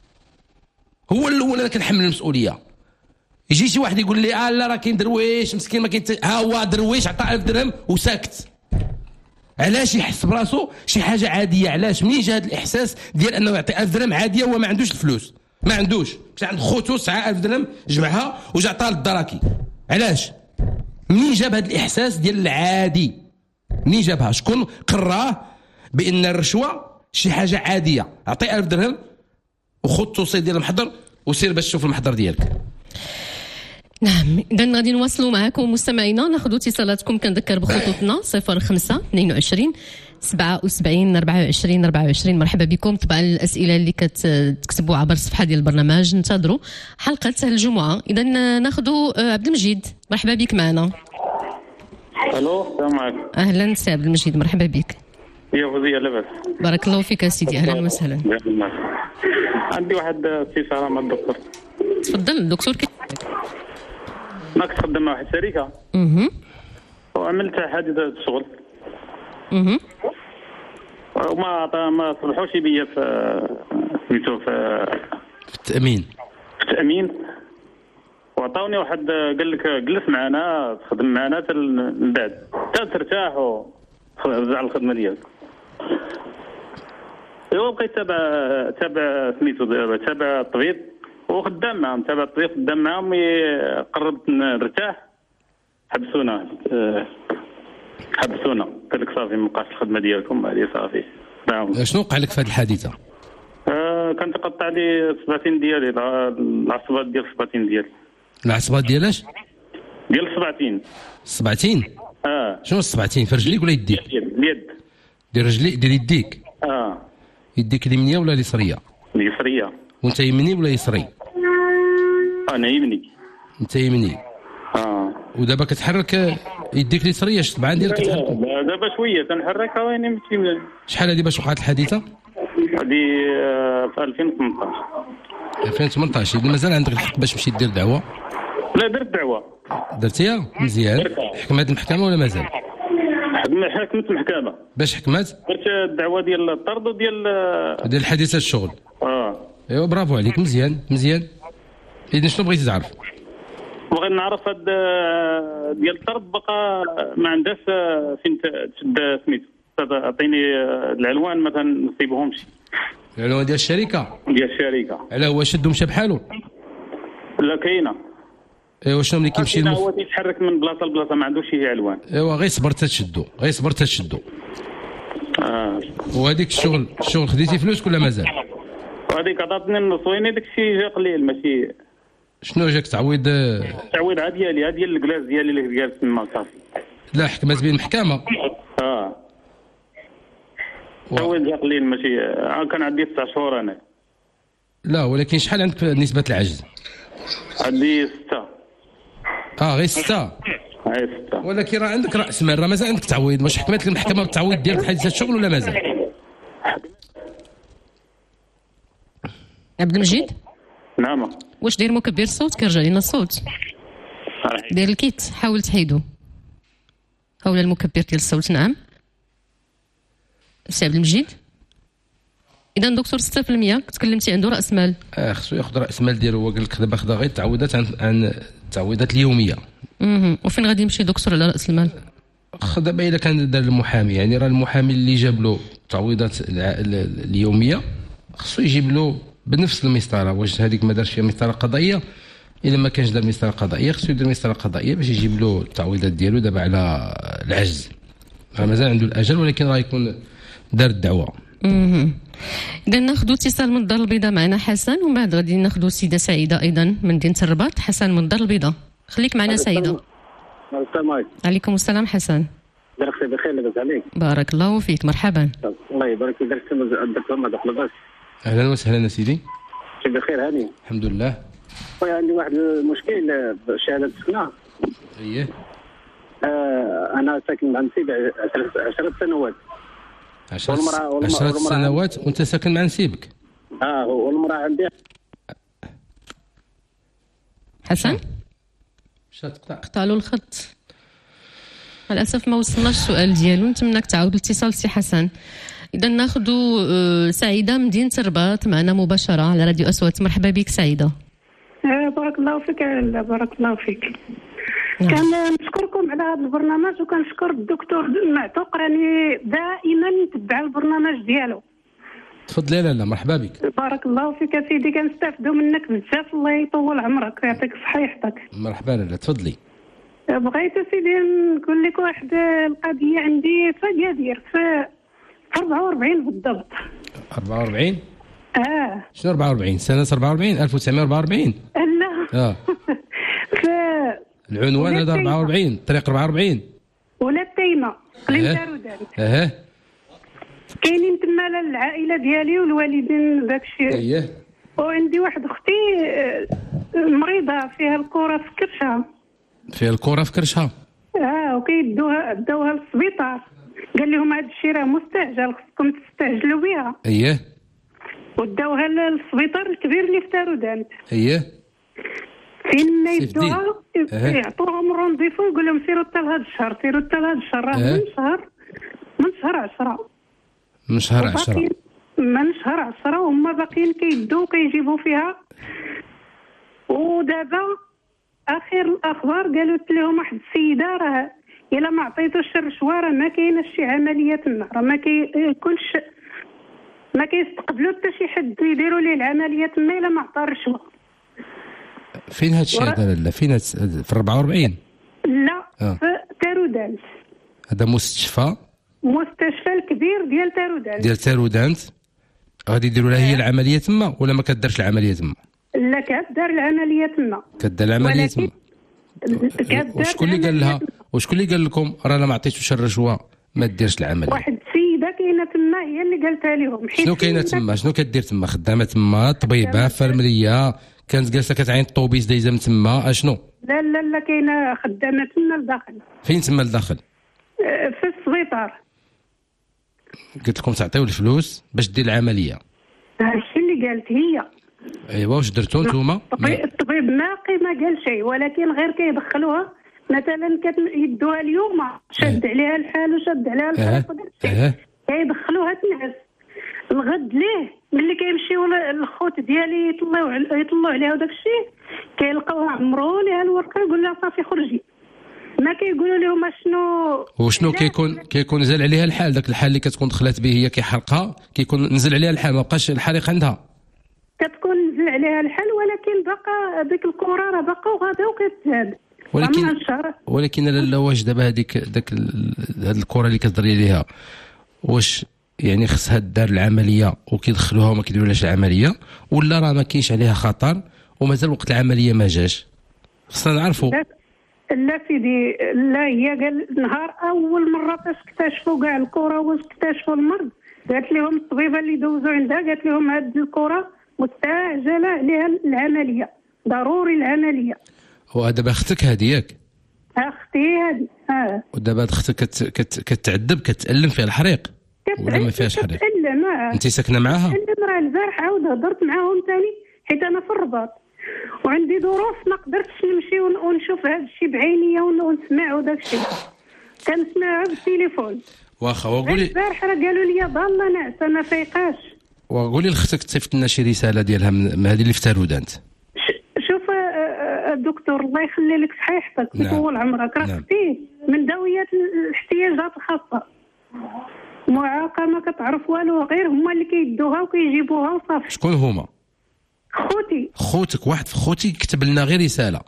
هو الاول اللي كنحمل المسؤوليه. يجي شي واحد يقول لي لا راه كاين درويش مسكين ما كاين ها هو درويش عطى 1000 درهم وساكت. علاش يحس براسو شي حاجه عاديه؟ علاش منين جا هذا الاحساس ديال انه يعطي 1000 درهم عاديه وهو ما عندوش الفلوس؟ ما عندوش، مشى عند خوتو سعى 1000 درهم جمعها وجا عطاها للدراكي. علاش؟ منين جاب هذا الاحساس ديال العادي؟ منين جابها؟ شكون قراه بان الرشوه شي حاجه عاديه؟ اعطي 1000 درهم وخذ توصيل ديال المحضر وسير باش تشوف المحضر ديالك. نعم، إذا غادي نواصلوا معكم مستمعينا، ناخذوا اتصالاتكم. كنذكر بخطوطنا 05 22 77 24 24. مرحبا بكم. طبعا الأسئلة اللي كتكتبوا عبر الصفحة ديال البرنامج ننتظروا حلقة الجمعة. إذا ناخذوا عبد المجيد، مرحبا بك معنا. الو، السلام عليكم. أهلا سي عبد المجيد، مرحبا بك. يا فوزية لاباس؟ بارك الله فيك سيدي، أهلا وسهلا. عندي واحد استفسار مع الدكتور. تفضل الدكتور. ما كنت مع واحد الشركه وعملت حادثه شغل وما صلحوش بيا في سميتو في التامين وعطاوني واحد قال لك جلس معنا تخدم معنا من بعد حتى ترتاح ورجع الخدمه ديالك. ايوا بقيت تابع سميتو تابع الطبيب وخدام معهم، تابع الطريق خدام معهم. قربت نرتاح حبسونا قال لك صافي ما بقاش الخدمه ديالكم هذه صافي. شنو وقع لك في هذه الحادثه؟ كان تقطع لي الصباطين ديالي، العصبات ديال الصباطين ديالي. العصبات ديالاش؟ ديال الصباطين. الصباطين؟ شنو الصباطين؟ في رجليك ولا يديك؟ اليد. ديال رجليك ديال يديك؟ يديك اليمنيه ولا اليسريه؟ اليسريه. وانت يمني ولا يسري؟ انا يمني. انت يمني. ودابا كتحرك يديك اليسريه، الصبعه ديالك كتحرك؟ دابا شويه تنحركها ويني ماشي. شحال هذه باش وقعت الحادثه؟ هذه في 2018. 2018. اذا مازال عندك الحق باش تمشي دير دعوه؟ لا درت دعوه. درتيها؟ مزيان. حكمت المحكمه ولا مازال؟ حكمت المحكمه. باش حكمت؟ درت الدعوه ديال الطرد وديال حادثه الشغل. ايوا برافو عليك، مزيان مزيان. اذا شنو بغيتي تعرف؟ بغيت نعرف هاد ديال الطرد بقى ما عندهاش فين تشد سميتو، تعطيني العنوان ما تنصيبهمش. العنوان ديال الشركه؟ ديال الشركه. علاه هو شدو مشى بحالو؟ لا كاينه. ايوا شنو ملي كيمشي هو تيتحرك من بلاصه لبلاصه ما عندوش شي عنوان. ايوا غير صبر تتشدو، غير صبر تتشدو. وهذيك الشغل خديتي فلوس ولا مازال؟ وهذيك عطاتني النصويني داكشي جا قليل ماشي. شنو جاك تعويض؟ تعويض عاد ديالي، ديال الكلاس ديالي اللي جالس تما صافي. لا حكمت به المحكمه. تعويض جا قليل ماشي. كان عندي 9 شهور انا. لا ولكن شحال عندك نسبه العجز؟ عندي 6. غير 6. غير 6. ولكن راه عندك راس مال، راه مازال عندك تعويض. واش حكمت لك المحكمه بالتعويض ديالك حادثه الشغل ولا مازال؟ عبد المجيد؟ نعم. واش داير مكبر الصوت؟ كيرجع لينا الصوت. داير الكيت، حاول تحيدو. اولا المكبر ديال الصوت. نعم سي عبد المجيد. اذا دكتور 6% تكلمتي عنده راس مال. خصو ياخذ راس مال ديالو. هو قال لك دابا خدا غير التعويضات عن التعويضات اليوميه. وفين غادي يمشي دكتور على راس المال؟ دابا الا كان دار المحامي، يعني راه المحامي اللي جاب له التعويضات اليوميه خصو يجيب له بنفس المسطره. واش هذيك ما دارش فيها مسطره قضائيه؟ الا ما كانش دار مسطره قضائيه خصو يدير مسطره قضائيه باش يجيب له التعويضات ديالو دابا على العجز. مازال عنده الاجل ولكن راه يكون دار الدعوه. اذا ناخذ اتصال من الدار البيضاء معنا حسن، ومن بعد غادي ناخذ السيده سعيده ايضا من مدينه الرباط. حسن من الدار البيضاء، خليك معنا سعيده. السلام عليكم. عليكم السلام حسن. دارك بخير لاباس عليك؟ بارك الله فيك، مرحبا. الله يبارك فيك. درت ما دخل بس. اهلا وسهلا سيدي. بخير هاني؟ الحمد لله. خويا عندي واحد المشكل بشهاده السكنه. اييه. انا ساكن مع نسيبي 10 سنوات. 10 سنوات وانت ساكن مع نسيبك؟ والمراه عندي. حسن؟ قطع له الخط. للاسف ما وصلناش السؤال ديالو. نتمنىك تعاود الاتصال سي حسن. اذا ناخذوا سعيده من مدينه الرباط معنا مباشره على راديو أصوات. مرحبا بك سعيده. بارك الله فيك. بارك الله فيك. كنشكركم على هذا البرنامج وكنشكر الدكتور معتوق، راني دائما نتبع البرنامج ديالو. تفضلي. لا مرحبا بك. بارك الله فيك سيدي، كنستافدوا منك بزاف. الله يطول عمرك ويعطيك الصحه يحفظك. مرحبا. لا تفضلي. بغيت سيدي نقول لك واحد القضيه عندي في أكادير في 44 بالضبط. 44؟ شنو 44 سنه؟ 44 1944؟ لا. في العنوان هذا 44 طريق 44 ولا التيمه قليل دارودان. كاينين تما العائله ديالي والوالدين داكشي. وعندي واحد اختي مريضه فيها الكره في كرشها. فيها الكره في كرشها؟ وكيدوها داوها للسبيطار. قال لهم هذا الشيء راه مستعجل، خصكم تستعجلوا بها. وداوها للسبيطار الكبير اللي في تارودانت. فين ما يدوها يعطوهم رونديفو ويقول لهم سيروا حتى لهذا الشهر، سيروا حتى لهذا الشهر. راه من شهر 10. من شهر 10. من شهر 10 وهما باقيين كيدوا كيجيبوا فيها. ودابا اخر الاخبار قالوا لهم واحد السيده راه الا ما عطيتوش الرشوه راه ما كاينش شي عمليه تما، راه ما كيكونش ما كيستقبلوا حتى شي حد يديروا ليه العمليه تما الا ما عطى الرشوه. فين هاد الشيء هذا؟ لا فين في 44؟ لا في تارودانت. هذا مستشفى الكبير ديال تارودانت. غادي يديروا لها هي العمليه تما ولا ما كدارش العمليه تما؟ لا كدار العمليه تما. كدار العمليه تما. وشكون اللي قال لها؟ وشكون اللي قال لكم راه ما عطيتوش الرشوه ما ديرش العمليه؟ واحد السيده كاينه تما هي اللي قالتها لهم. شنو كاينه تما؟ شنو كدير تما؟ خدامه تما، طبيبه، فرمريه، كانت جالسه كتعين الطوبيس دايزه من تما، اشنو؟ لا لا لا كاينه خدامه تما لداخل. فين تما لداخل؟ في السبيطار. قلت لكم تعطيو الفلوس باش دير العمليه. هادشي اللي قالت هي. ايوا واش درتو نتوما؟ الطبيب ما قال شيء، ولكن غير كيدخلوها مثلا يدوها اليوم شد عليها الحال وشد عليها الفريق وداكشي كيدخلوها تنعس. الغد ليه ملي كيمشيو الخوت ديالي يطلعوا عليها وداكشي كيلقاوها عمرو ليها الورقه يقول لها صافي خرجي. ما كيقولوا لهم شنو وشنو كيكون نزل عليها الحال. داك الحال اللي كتكون دخلات به هي كيحرقها كيكون نزل عليها الحال، ما بقاش الحريق عندها. كتكون نزل عليها الحال ولكن باقا ديك الكره راه باقا وغادا وكتهاد. ولكن لا واش دابا هذيك هاد الكره اللي كتضري عليها واش يعني خصها دار العمليه وكيدخلوها وما كيديرولهاش العمليه، ولا راه ما كاينش عليها خطر ومازال وقت العمليه ما جاش؟ خصنا نعرفوا. لا سيدي، لا هي قال نهار اول مره فاش اكتشفوا كاع الكره واش اكتشفوا المرض قالت لهم الطبيبه اللي دوزوا عندها قالت لهم هاد الكره مستعجله عليها العمليه، ضروري العمليه. ودابا اختك هذه ياك؟ اختي هذه. ودابا اختك كتعذب كتألم فيها الحريق ولا ما فيهاش حريق؟ كتألم. انت ساكنه معاها؟ راه البارح عاود هضرت معاهم ثاني حيت انا في الرباط وعندي ظروف ما قدرتش نمشي ونشوف هذا الشيء بعينيا ونسمع وداك الشيء كنسمعها بالتليفون. واخا وقولي البارح راه قالوا لي ضاله ناعسه ما فايقاش. وقولي لختك تصيفط لنا شي رساله ديالها من هذه اللي في تارودانت. شوف الدكتور الله يخلي لك صحيحتك وطول عمرك، راه اختي من ذويات الاحتياجات الخاصه معاقه ما كتعرف والو، غير هما اللي كيدوها وكيجيبوها وصافي. شكون هما؟ خوتك واحد في خوتي كتب لنا غير رساله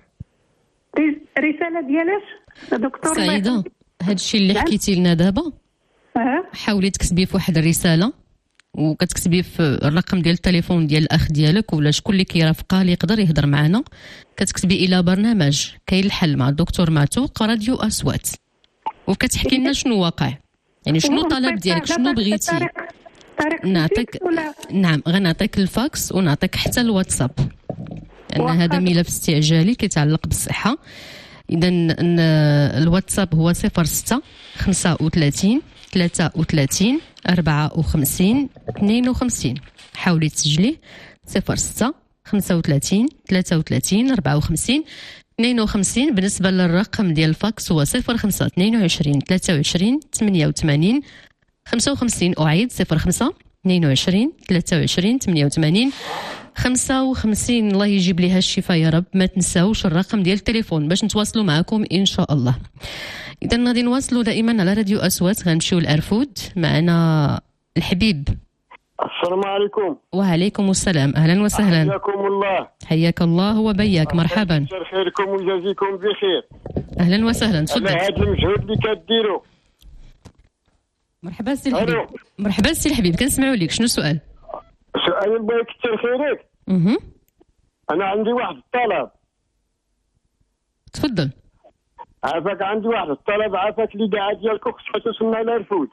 ديالاش دكتور سعيده. هذا الشيء اللي حكيتي لنا دابا حاولي تكتبي في واحد الرساله وكتكتبي في الرقم ديال التليفون ديال الاخ ديالك ولا شكون اللي كيرافقها اللي يقدر يهضر معنا، كتكتبي الى برنامج كاين الحل مع الدكتور معتوق راديو اصوات وكتحكي لنا شنو واقع، يعني شنو الطلب ديالك، شنو بغيتي. نعطيك نعم غنعطيك الفاكس ونعطيك حتى الواتساب لان هذا ملف استعجالي كيتعلق بالصحه. اذا الواتساب هو 06 35 33 54 52. حاولي تسجليه 06 35 33 54 52. بالنسبه للرقم ديال الفاكس هو 05 22 23 88 55. أعيد 05 22 23 88 55. الله يجيب لها الشفاء يا رب. ما تنساوش الرقم ديال التليفون باش نتواصلوا معكم إن شاء الله. إذا غادي نواصلوا دائما على راديو أصوات. غنمشيو لأرفود معنا الحبيب. السلام عليكم. وعليكم السلام، أهلا وسهلا. حياكم الله. حياك الله وبياك، مرحبا. كثر خيركم ويجازيكم بخير. أهلا وسهلا، تفضل. على هذا المجهود اللي كديروا. مرحبا سي الحبيب. مرحبا سي الحبيب، كنسمعوا لك. شنو السؤال؟ سؤال بغيت كثر خيرك. أنا عندي واحد الطلب. تفضل. عافاك عندي واحد الطلب، عافاك اللي قاعد ديالكم خصها توصلنا لرفود.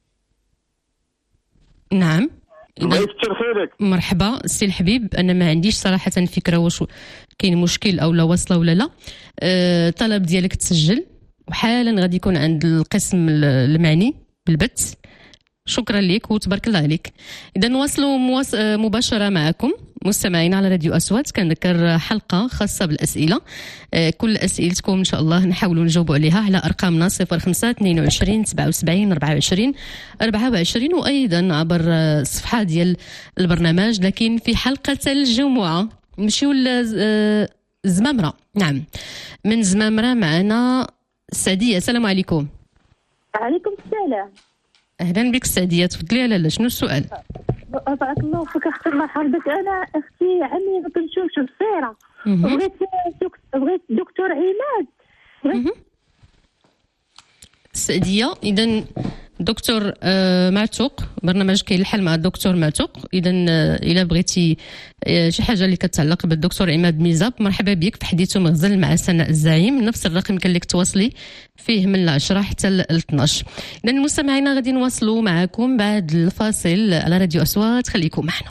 نعم. بغيت كثر خيرك. مرحبا سي الحبيب، انا ما عنديش صراحه فكره واش كاين مشكل او لا واصله ولا لا. الطلب ديالك تسجل وحالا غادي يكون عند القسم المعني بالبث. شكرا لك وتبارك الله عليك. اذا نواصلوا مباشره معكم مستمعين على راديو اصوات. كنذكر حلقه خاصه بالاسئله، كل اسئلتكم ان شاء الله نحاولوا نجاوبوا عليها على ارقامنا 05 22 77 24 24 وايضا عبر الصفحه ديال البرنامج. لكن في حلقه الجمعه نمشيو لزمامره. نعم، من زمامره معنا السعديه. السلام عليكم. وعليكم السلام. اهلا بك السعديه، تفضلي على لاش. شنو السؤال؟ بارك الله فيك اختي، الله يحفظك. انا اختي عمي ما كنشوفش بصيره، بغيت دكتور عماد. السعديه، اذا دكتور معتوق، برنامج كاين الحل مع الدكتور معتوق. اذا الا بغيتي شي حاجه اللي كتعلق بالدكتور عماد ميزاب، مرحبا بك في حديث مغزل مع سناء الزعيم. نفس الرقم كان لك تواصلي فيه من 10 حتى ل 12. اذا المستمعين غادي نواصلوا معكم بعد الفاصل على راديو أصوات، خليكم معنا.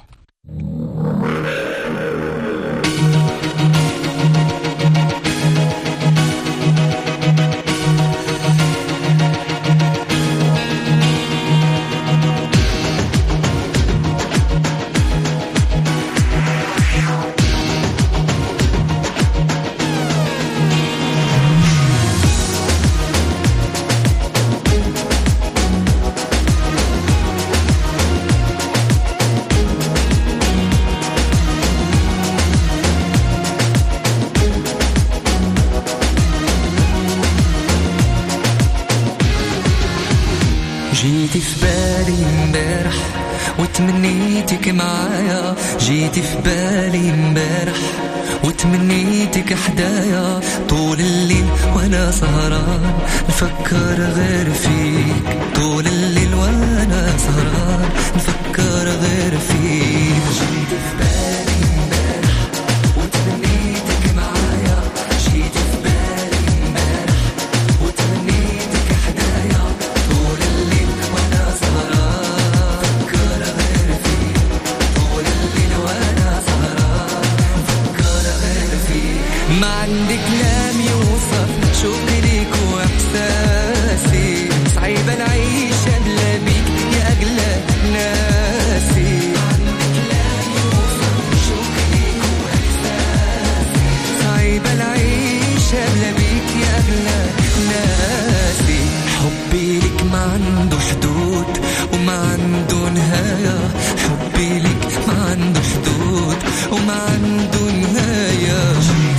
جيتي في بالي امبارح وتمنيتك معايا، جيتي في بالي امبارح وتمنيتك حدايا، طول الليل وانا سهران نفكر غير فيك، طول الليل وانا سهران نفكر غير فيك. جيتي في بالي امبارح وتمنيتك معايا، جيتي في بالي امبارح وتمنيتك حدايا، طول الليل وانا سهران نفكر غير فيك، طول الليل وانا سهران نفكر غير فيك. ما عندي كلام يوصف شوقي ليك واحساسي، صعيبه العيشه بلا بيك يا اغلى ناسي. ما عندي كلام يوصف شوقي ليك واحساسي، صعيبه العيشه بلا بيك يا اغلى ناسي. حبي لك ما عنده حدود وما عنده نهايه، حبي لك ما عنده حدود وما عنده نهايه.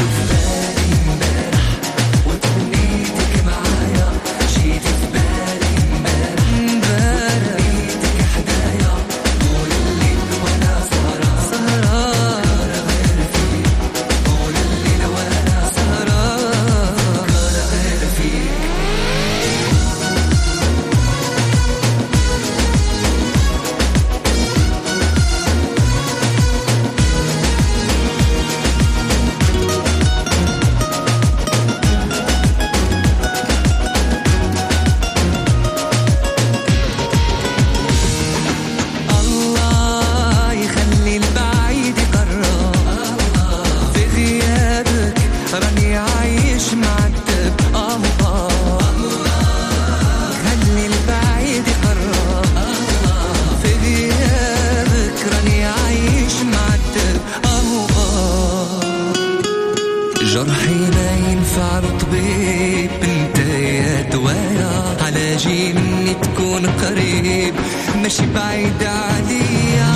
جرحي ما ينفع الطبيب، انت يا دوايا على جيني تكون قريب ماشي بعيد عليا.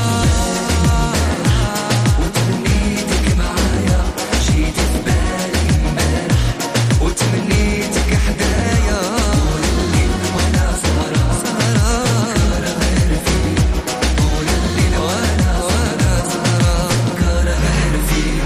وتمنيتك معايا، جيتي في بالي امبارح وتمنيتك حدايا، طول الليل وانا سهران غير فيك، طول الليل وانا سهران غير فيك.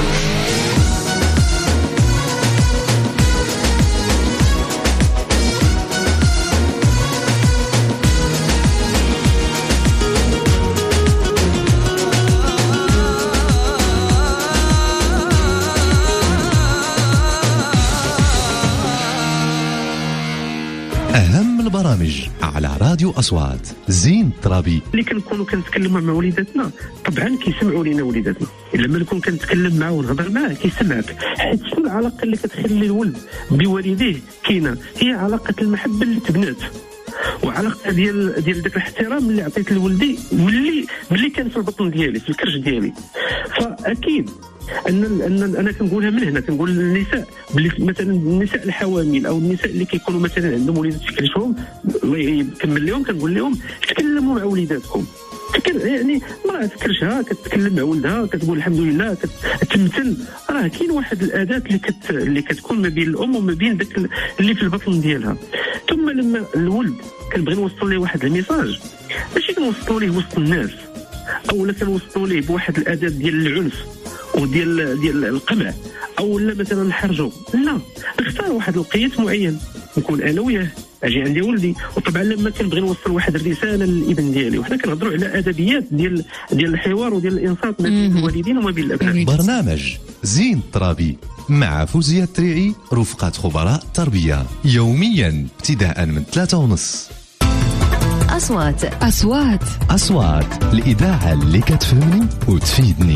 أهم البرامج على راديو أصوات. زين الترابي. اللي كنكونوا كنتكلموا مع وليداتنا طبعا كيسمعوا لينا وليداتنا، لما نكون كنتكلم معاه ونهضر معاه كيسمعك. حيت شنو العلاقه اللي كتخلي الولد بوالديه كاينه؟ هي علاقه المحبه اللي تبنات، وعلاقه ديال داك الاحترام اللي عطيت لولدي ملي كان في البطن ديالي في الكرش ديالي. فاكيد ان انا كنقولها من هنا، كنقول للنساء بلي مثلا النساء الحوامل او النساء اللي كيكونوا مثلا عندهم وليدات في كرشهم، الله يكمل لهم، كنقول لهم تكلموا مع وليداتكم. يعني مرأة كرشها كتكلم مع ولدها كتقول الحمد لله، كتمتن. راه كاين واحد الاداه اللي كتكون ما بين الام وما بين داك اللي في البطن ديالها. ثم لما الولد كنبغي نوصل ليه واحد الميساج، ماشي كنوصلوا ليه وسط الناس او لا كنوصلوا ليه بواحد الاداه ديال العنف وديال القمع او لا مثلا نحرجو، لا، نختار واحد القياس معين نكون انا وياه اجي عندي ولدي. وطبعا لما كنبغي نوصل واحد الرساله للابن ديالي، وحنا كنهضروا على ادبيات ديال الحوار وديال الانصات ما بين الوالدين وما بين الابناء. برنامج زين الترابي مع فوزية التريعي رفقة خبراء تربية، يوميا ابتداء من 3:30. أصوات الإذاعة اللي كتفهمني وتفيدني.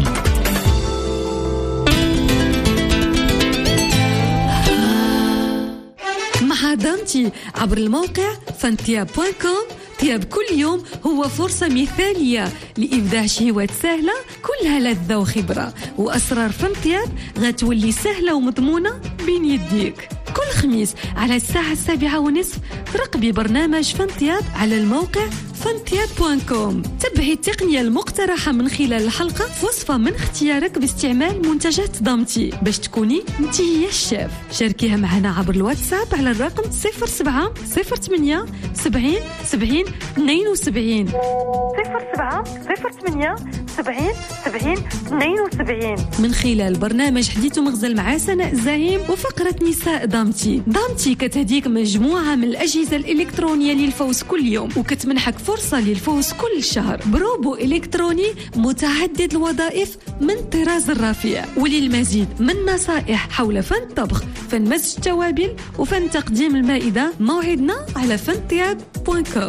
مع دامتي عبر الموقع فانتياب.com. طياب كل يوم هو فرصة مثالية لإبداع شهوات سهلة كلها لذة وخبرة، وأسرار فانتياب غتولي سهلة ومضمونة بين يديك. كل خميس على الساعة 7:30 ترقبي برنامج فانتياب على الموقع فانتياب.com. تبعي التقنية المقترحة من خلال الحلقة في وصفة من اختيارك باستعمال منتجات دامتي باش تكوني انتي هي الشيف. شاركيها معنا عبر الواتساب على الرقم 07 08 70 70 72 07 08 70 70 72 من خلال برنامج حديث ومغزل مع سناء زاهيم وفقرة نساء دامتي. دامتي كتهديك مجموعة من الأجهزة الإلكترونية للفوز كل يوم، وكتمنحك فرصة للفوز كل شهر بروبو إلكتروني متعدد الوظائف من طراز الرفيع. وللمزيد من نصائح حول فن الطبخ، فن مزج التوابل، وفن تقديم المائدة، موعدنا على فانتياب.com.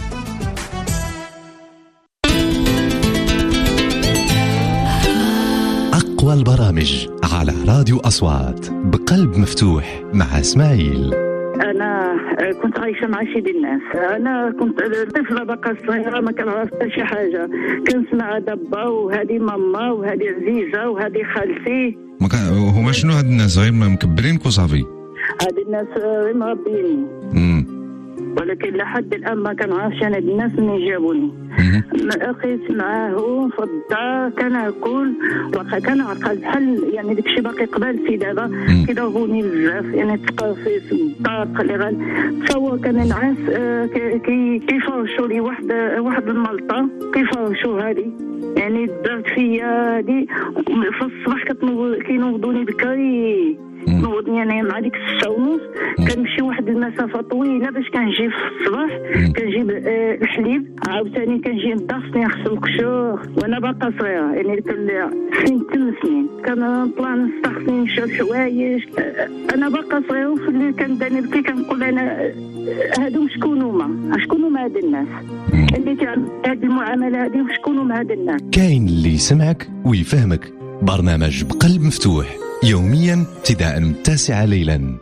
أقوى البرامج على راديو أصوات بقلب مفتوح مع إسماعيل. أنا كنت عايشة مع شي ديال الناس. أنا كنت طفلة باقا صغيرة ما كنعرف حتى شي حاجة. كنسمع دابا وهذه ماما وهذه عزيزة وهذه خالتي. هما شنو هاد الناس غير مكبرينك وصافي؟ هاد الناس غير مربيني. ولكن لحد الآن ما كنعرفش أنا الناس منين جابوني. لقيت معاهم في الدار كناكل واخا كنعقل بحال يعني داكشي باقي قبل في دابا كيضربوني بزاف يعني تقرفي في الدار اللي تصور كان نعاس كيفرشوا لي واحد الملطه كيفرشوا هذه يعني دارت فيا هذه في الصباح كينوضوني بكري نوضني انا مع ديك 6:30 كنمشي واحد المسافه طويله باش كنجي في الصباح كنجيب الحليب عاوتاني كنجي ندرسني نغسل القشور وانا باقا صغيره يعني سنين 8 سنين كنطلع نستخدم نشرب الحوايج انا باقا صغيره وفي الليل كنداني بكي كنقول انا هادو شكون هما هاد الناس اللي تعمل هاد المعامله هادي وشكون هما هاد الناس. كاين اللي يسمعك ويفهمك. برنامج بقلب مفتوح يوميا ابتداء من 9 ليلا.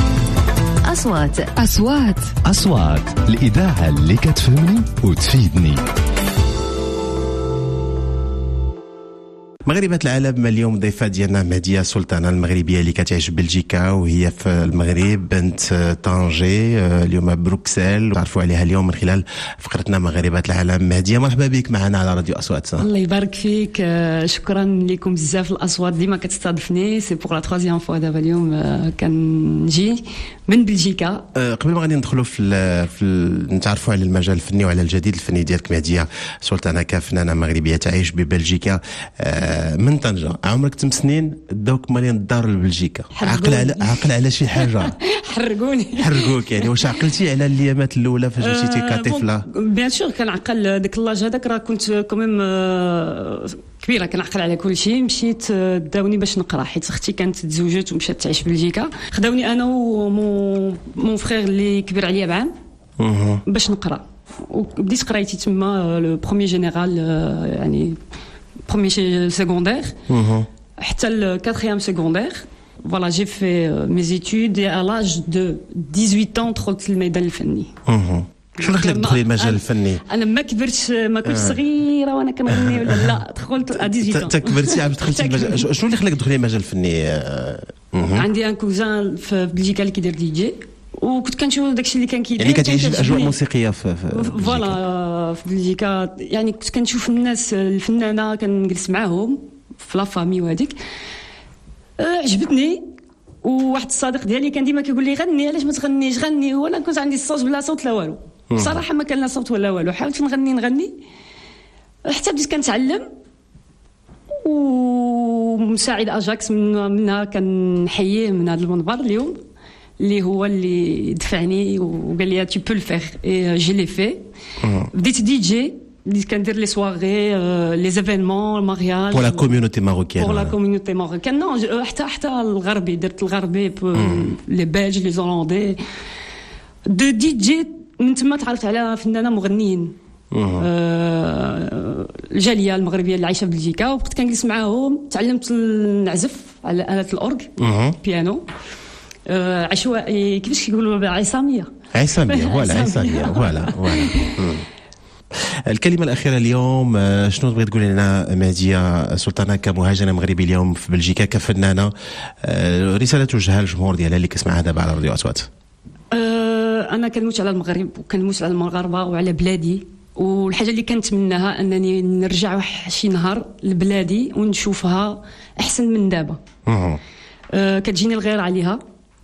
أصوات الإذاعة اللي كتفهمني وتفيدني. مغربات العالم اليوم ضيفة ديالنا مهدية سلطانة المغربية اللي كتعيش بلجيكا وهي في المغرب بنت طنجة اليوم بروكسل تعرفوا عليها اليوم من خلال فقرتنا مغربات العالم. مهدية مرحبا بك معنا على راديو أصوات. الله يبارك فيك شكرا لكم بزاف الأصوات ديما كتستضيفني سي بوغ لا تروازيام فوا دابا اليوم كنجي من بلجيكا. قبل ما غادي ندخلوا في نتعرفوا على المجال الفني وعلى الجديد الفني ديالك مهدية سلطانة كفنانة مغربية تعيش ببلجيكا من طنجة. عمرك 8 سنين داوك مالين الدار لبلجيكا عقل على شي حاجة حرقوك يعني واش عقلتي على الايامات الاولى فاش مشيتي كطفله؟ بيان سور كنعقل داك اللاج هذاك راه كنت كوميم كبيره كنعقل على كل شيء. مشيت داوني باش نقرا حيت اختي كانت تزوجت ومشات تعيش في بلجيكا. خداوني انا ومون فخير اللي كبير عليا بعام باش نقرا وبديت قرايتي تما لو بروميي جينيرال يعني بروميي سيكوندير حتى الكاتريام سيكوندير. Voilà, j'ai fait mes études et à l'âge de 18 ans دخلت الميدان الفني. شنو خلاك تدخلي المجال الفني؟ انا ما كبرتش ما كنتش صغيره وانا كنغني ولا لا دخلت 18 ans. تكبرتي عاد دخلتي المجال. شنو اللي خلاك تدخلي المجال الفني؟ عندي ان كوزان في بلجيكا اللي كيدير دي جي وكنت كنشوف داكشي اللي كان كيدير يعني كتعيش الاجواء الموسيقيه في فوالا في بلجيكا. يعني كنت كنشوف الناس الفنانه كنجلس معاهم في لا فامي وهذيك عجبتني. وواحد الصديق ديالي كان ديما كيقول لي غني علاش ما تغنيش غني. وانا كنت عندي الصوت بلا صوت لا والو بصراحه ما كان لا صوت ولا والو. حاولت نغني حتى بديت كنتعلم ومساعد اجاكس منها كنحييه من هذا المنبر اليوم اللي هو اللي دفعني وقال لي tu peux le faire et je l'ai fait. بديت دي جي، بديت كندير لي سواغي لي زيفينمون المارياج pour la communauté marocaine. pour la communauté marocaine. non حتى الغربي، درت الغربي لي بلج لي زولندي دو دي جي. من تما تعرفت على فنانه مغنيين الجاليه المغربيه اللي عايشه في بلجيكا، وبقيت كنجلس معاهم. تعلمت نعزف على آلة الأورغ بيانو عشوائي، كيفاش كيقولوا عصاميه فوالا. الكلمة الأخيرة اليوم شنو تبغي تقولي لنا مهدية سلطانة كمهاجرة مغربي اليوم في بلجيكا كفنانة؟ رسالة توجهها للجمهور ديالها اللي كيسمعها دابا على راديو أصوات. أنا كنموت على المغرب وكنموت على المغاربة وعلى بلادي، والحاجة اللي كنتمناها أنني نرجع شي نهار لبلادي ونشوفها أحسن من دابا. كتجيني الغير عليها،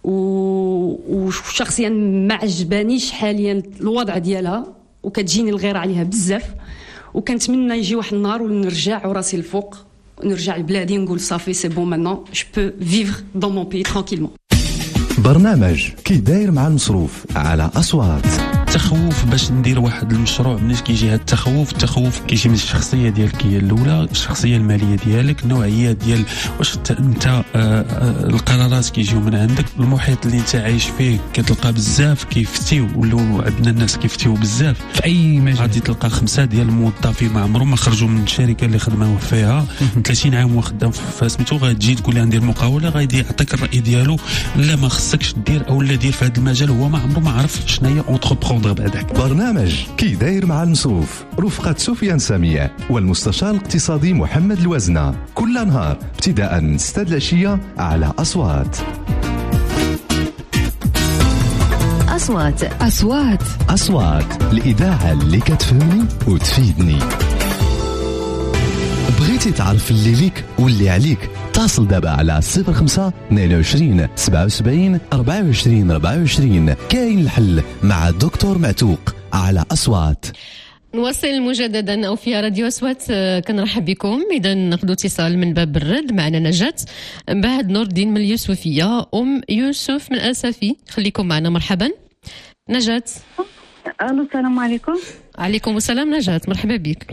وشخصيا ما عجبانيش حاليا الوضع ديالها، وكتجيني الغير عليها بزاف، وكنتمنى يجي واحد النهار ونرجع وراسي الفوق، نرجع لبلادي ونقول صافي سي بون مانون جو بو فيفر دون مون بي ترانكيلمون. برنامج كي داير مع المصروف على أصوات. التخوف باش ندير واحد المشروع، منين كيجي هذا التخوف كيجي من الشخصيه ديالك هي الاولى، الشخصيه الماليه ديالك، النوعيه ديال واش انت القرارات كيجيو من عندك، المحيط اللي انت عايش فيه كتلقى بزاف كيفتيو، ولو عندنا الناس كيفتيو بزاف في اي مجال. غادي تلقى 5 ديال الموظفين ما عمرهم ما خرجوا من الشركه اللي خدموا فيها 30 عام وخدام في سميتو، غتجي تقول له ندير مقاوله، غادي يعطيك الراي ديالو لا ما خصكش دير او لا دير في هذا المجال، هو ما عمره ما عرف شنو هي اونتربروندر بعدك. برنامج كي داير مع المصروف رفقة سفيان سامية والمستشار الاقتصادي محمد الوزنة، كل نهار ابتداء من 6 العشية على أصوات. أصوات الإذاعة اللي كتفهمني وتفيدني. بغيتي تعرف اللي ليك واللي عليك؟ اتصل دابا على 05 22 77 24 24. كاين الحل مع الدكتور معتوق على أصوات. نواصل مجددا أو في راديو أصوات. كنرحب بكم. إذا ناخذ اتصال من باب الرد. معنا نجاة بعد نور الدين من اليوسفية، أم يوسف من الأسفي. خليكم معنا. مرحبا نجاة. السلام عليكم. عليكم السلام نجاة، مرحبا بك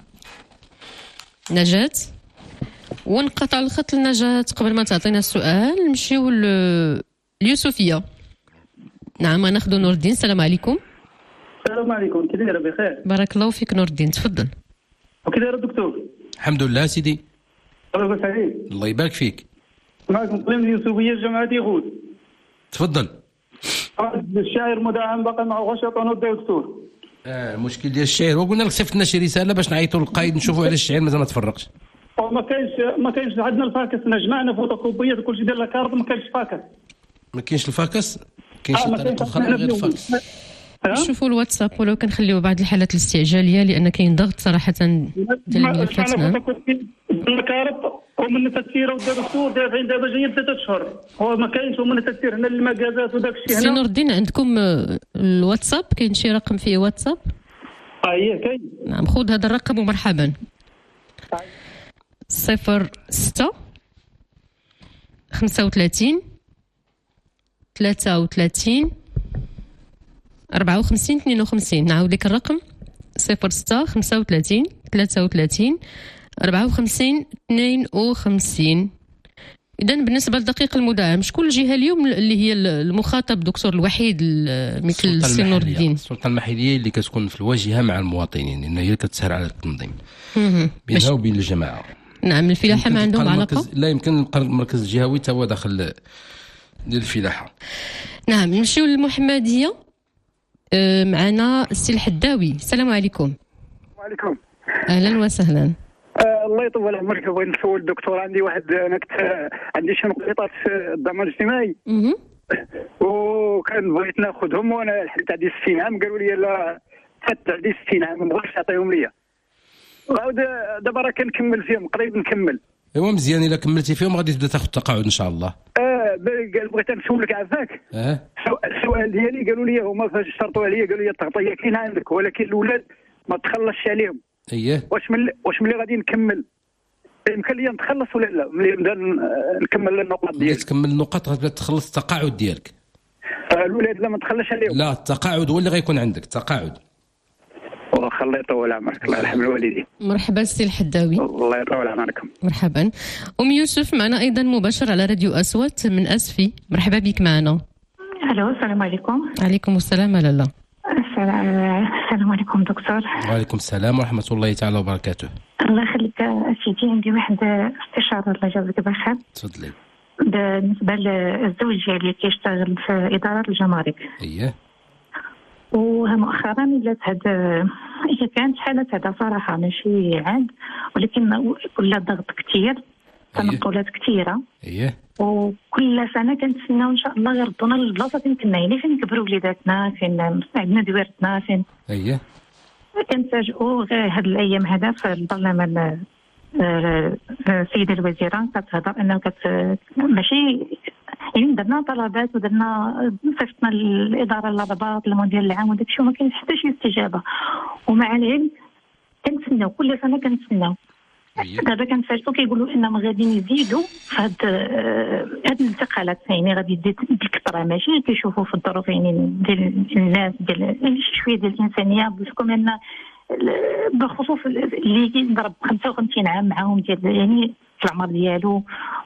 نجاة. ونقطع الخط لنجاة قبل ما تعطينا السؤال. نمشيو ليوسفية. نعم ناخذ نور الدين. السلام عليكم. السلام عليكم، كي داير؟ بخير بارك الله فيك نور الدين، تفضل. وكي داير الدكتور؟ الحمد لله سيدي. الله سعيد. الله يبارك فيك. معكم قليم اليوسفية جماعة يغود. تفضل. الشاعر مدعم بقى مع غشط ونود دكتور. المشكل ديال الشعر، وقلنا لك صيفط لنا شي رساله باش نعيطوا للقائد نشوفوا على الشعر مازال ما تفرقش. ما كاينش عندنا الفاكس، جمعنا فوتوكوبيات كلشي ديال لاكارت، ما كاينش فاكس. ما كاينش الفاكس؟ كاين شي طريقه اخرى غير الفاكس؟ نشوفوا الواتساب، ولو كنخليو بعض الحالات الاستعجاليه لان كاين ضغط صراحه ديال الملفات. الكارت ومن التسيير والدكتور دافعين دابا جايين 3 أشهر، هو ما كاينش ومن التسيير هنا المكازات وداك الشيء هنا. سي نور الدين عندكم الواتساب؟ كاين شي رقم فيه واتساب؟ كاين. نعم خذ هذا الرقم ومرحبا. 06 35 33 54 52. نعاود لك الرقم 06 35 33 54 52. إذن بالنسبة لدقيق المدعم، شكون الجهة اليوم اللي هي المخاطب دكتور الوحيد مثل السي نور الدين؟ السلطة المحلية اللي كتكون في الواجهة مع المواطنين، لأن هي كتسهر على التنظيم بينها وبين الجماعة. نعم الفلاحة ما عندهم علاقة؟ لا يمكن المركز الجهوي تا هو داخل ديال الفلاحة. نعم نمشيو للمحمدية. معنا السي الحداوي. السلام عليكم. وعليكم. أهلا وسهلا. الله يطول عمرك. بغيت نسول الدكتور، عندي عندي شي نقطات في الضمان الاجتماعي وكان بغيت ناخذهم، وانا حلت عندي 60 عام، قالوا لي لا فات عندي 60 عام ما بغاش تعطيهم ليا، وعاود دابا راه كنكمل فيهم، قريب نكمل. ايوا مزيان، الا كملتي فيهم غادي تبدا تاخذ التقاعد ان شاء الله. بغيت نسولك عافاك. السؤال ديالي قالوا لي هما فاش شرطوا عليا قالوا لي التغطيه كاينه عندك، ولكن الاولاد ما تخلصش عليهم. واش ملي غادي نكمل يمكن لي نتخلص ولا لا؟ ملي نبدا نكمل النقاط ديالي. تكمل النقاط غتبدا تخلص التقاعد ديالك. الولاد لا ما تخليش عليهم. لا التقاعد هو اللي غيكون عندك التقاعد. الله يطول عمرك، الله يرحم الوالدين. مرحبا سي الحداوي. الله يطول عمركم. مرحبا. يوسف معنا ايضا مباشر على راديو اصوات من اسفي، مرحبا بك معنا. الو السلام عليكم. عليكم السلام لالا. السلام عليكم دكتور. وعليكم السلام ورحمه الله تعالى وبركاته. الله يخليك سيدي، عندي واحد استشاره الله يجازيك بخير. تفضلي. بالنسبه للزوج ديالي كيشتغل في اداره الجمارك. اييه. ومؤخرا ولات هي كانت حالة هذا صراحة ماشي عاد، ولكن ولا ضغط كثير، تنقلات كثيرة. اييه. وكل سنة كنتسناو ان شاء الله يردونا للبلاصة فين كنا، يعني فين كبروا وليداتنا، فين عندنا دويرتنا، فين. اييه. كنتفاجئوا غير هاد الايام هذا في البرلمان السيدة الوزيرة كتهضر انه ماشي، يعني درنا طلبات ودرنا صيفطنا الاداره للرباط المدير العام وداك الشيء وما كاينش حتى شي استجابه. ومع العلم كنتسناو كل سنه كنتسناو. دابا كنتفاجئوا كيقولوا انهم غاديين يزيدوا في هاد الانتقالات، يعني غادي تزيد بالكثره، ماشي كيشوفوا في الظروف يعني ديال الناس ديال شي شويه ديال الانسانيه، بحكم ان بخصوص اللي كيضرب 55 عام معاهم ديال يعني في العمر ديالو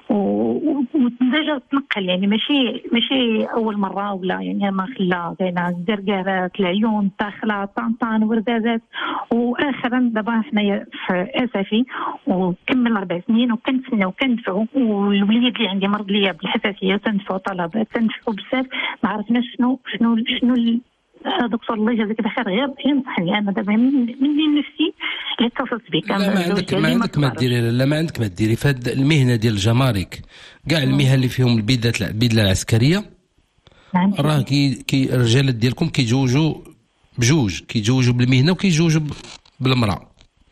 وديجا تنقل، يعني ماشي اول مره ولا يعني ما خلا كاينه الزرقارات، العيون الداخله، طنطان، وردازات. واخرا دابا حنايا في اسفي وكمل 4 سنين وكنتسنى وكندفعوا، والوليد اللي عندي مرض ليا بالحساسيه تندفعوا طلبات، تندفعوا بزاف، ما عرفناش شنو دكتور الله يجازيك بخير. غير ينصحني انا دابا مني نفسي اللي اتصلت بك. لا ما عندك ما ديري في هذه المهنه ديال الجمارك، كاع المهن اللي فيهم البدله العسكريه راه كي الرجال ديالكم كيتزوجوا بجوج، كيتزوجوا بالمهنه وكيتزوجوا بالمراه،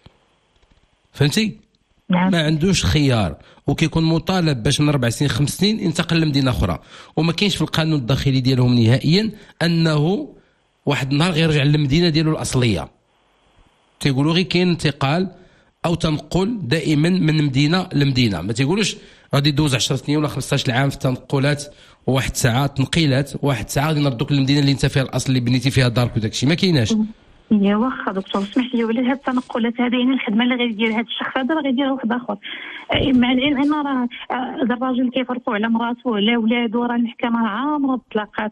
فهمتي؟ ما عندوش خيار، وكيكون مطالب باش من 4 سنين 5 سنين ينتقل لمدينه اخرى، وما كاينش في القانون الداخلي ديالهم نهائيا انه واحد النهار غيرجع للمدينه ديالو الاصليه. تيقولوا غير كاين انتقال او تنقل دائما من مدينه لمدينه، ما تيقولوش غادي دوز 10 سنين ولا 15 عام في التنقلات وواحد ساعه تنقيلات، واحد ساعه غادي نردوك للمدينه اللي انت فيها الاصل اللي بنيتي فيها دارك وداك الشيء، ما كايناش. يا واخا دكتور اسمح لي، ولا هاد التنقلات هذه يعني الخدمه اللي غيدير هذا الشخص هذا راه غيديرها واحد اخر، مع العلم ان راه الراجل كيفرقوا على مراته وعلى ولادو، راه المحكمه عامره بالطلاقات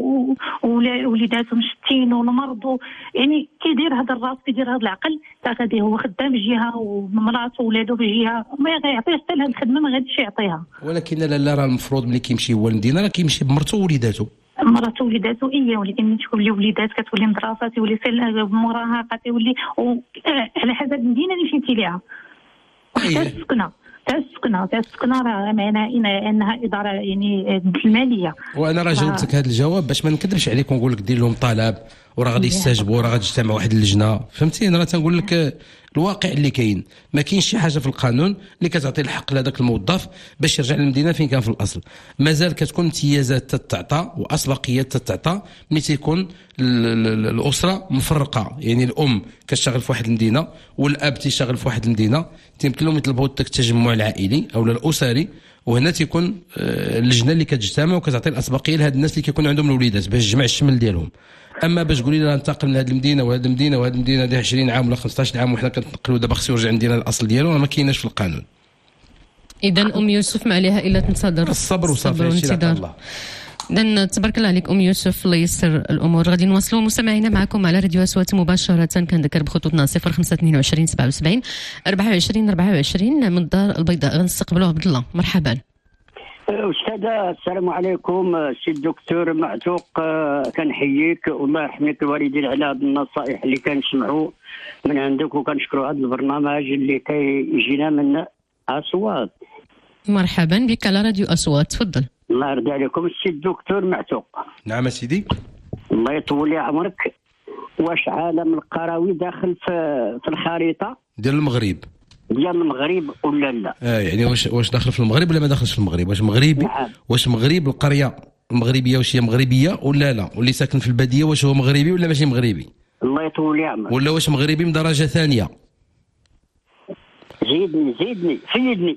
ووليداتهم شتين والمرض، يعني كيدير هذا الراس كيدير هذا العقل، تا غادي هو خدام بجهه ومراته وولادو بجهه، ما غيعطيش حتى لهاد الخدمه، ما غاديش يعطيها. ولكن لا راه المفروض ملي كيمشي هو للمدينه راه كيمشي بمرته ووليداتو. مرته وليداتو ولكن ملي تولي وليدات كتولي مدرسه، تولي مراهقه، تولي على حسب المدينه اللي مشيتي ليها. حتى السكنه راه معناها انها اداره يعني الماليه. وانا راه جاوبتك هذا الجواب باش ما نكذبش عليك ونقول لك دير لهم طلب وراه غادي يستجبوا، راه غادي تجتمع واحد اللجنه، فهمتي؟ انا راه تنقول لك الواقع اللي كاين، ما كاينش شي حاجه في القانون اللي كتعطي الحق لهذاك الموظف باش يرجع للمدينه فين كان في الاصل. مازال كتكون امتيازات تتعطى واسبقيات تتعطى ملي تيكون الاسره مفرقه، يعني الام كتشتغل في واحد المدينه والاب تيشتغل في واحد المدينه، تيمكن لهم يطلبوا التجمع العائلي او الاسري، وهنا تيكون اللجنه اللي كتجتمع وكتعطي الاسبقيه لهاد الناس اللي كيكون عندهم الوليدات باش تجمع الشمل ديالهم. اما باش تقولي لي ننتقل من هذه المدينه وهذه المدينه وهذه المدينه دي 20 عام ولا 15 عام وحنا كنتنقلوا دابا خصو يرجع للمدينه الاصل ديالو، ما كايناش في القانون. اذا يوسف ما عليها الا تنتظر الصبر وصافي، هادشي اللي الله. إذن تبارك الله عليك يوسف، الله ييسر الامور. غادي نواصلوا مستمعينا معكم على راديو اصوات مباشره، كنذكر بخطوطنا 0522 77 24 من الدار البيضاء. غنستقبلوا عبد الله، مرحبا. أستاذة السلام عليكم. سي الدكتور معتوق، كنحييك والله يحميك الوالدين على هذه النصائح اللي كنسمعوا من عندك، وكنشكروا هذا البرنامج اللي كيجينا من أصوات. مرحبا بك على راديو أصوات، تفضل. الله يرضي عليكم. السي الدكتور معتوق. نعم سيدي. الله يطول عمرك. واش عالم القروي داخل في الخريطة ديال المغرب ولا لا؟ يعني واش داخل في المغرب ولا ما داخلش في المغرب؟ واش مغربي؟ نعم. واش مغرب القريه المغربيه واش هي مغربيه ولا لا؟ واللي ساكن في الباديه واش هو مغربي ولا ماشي مغربي؟ الله يطول عمرك. ولا واش مغربي من درجه ثانيه؟ زيدني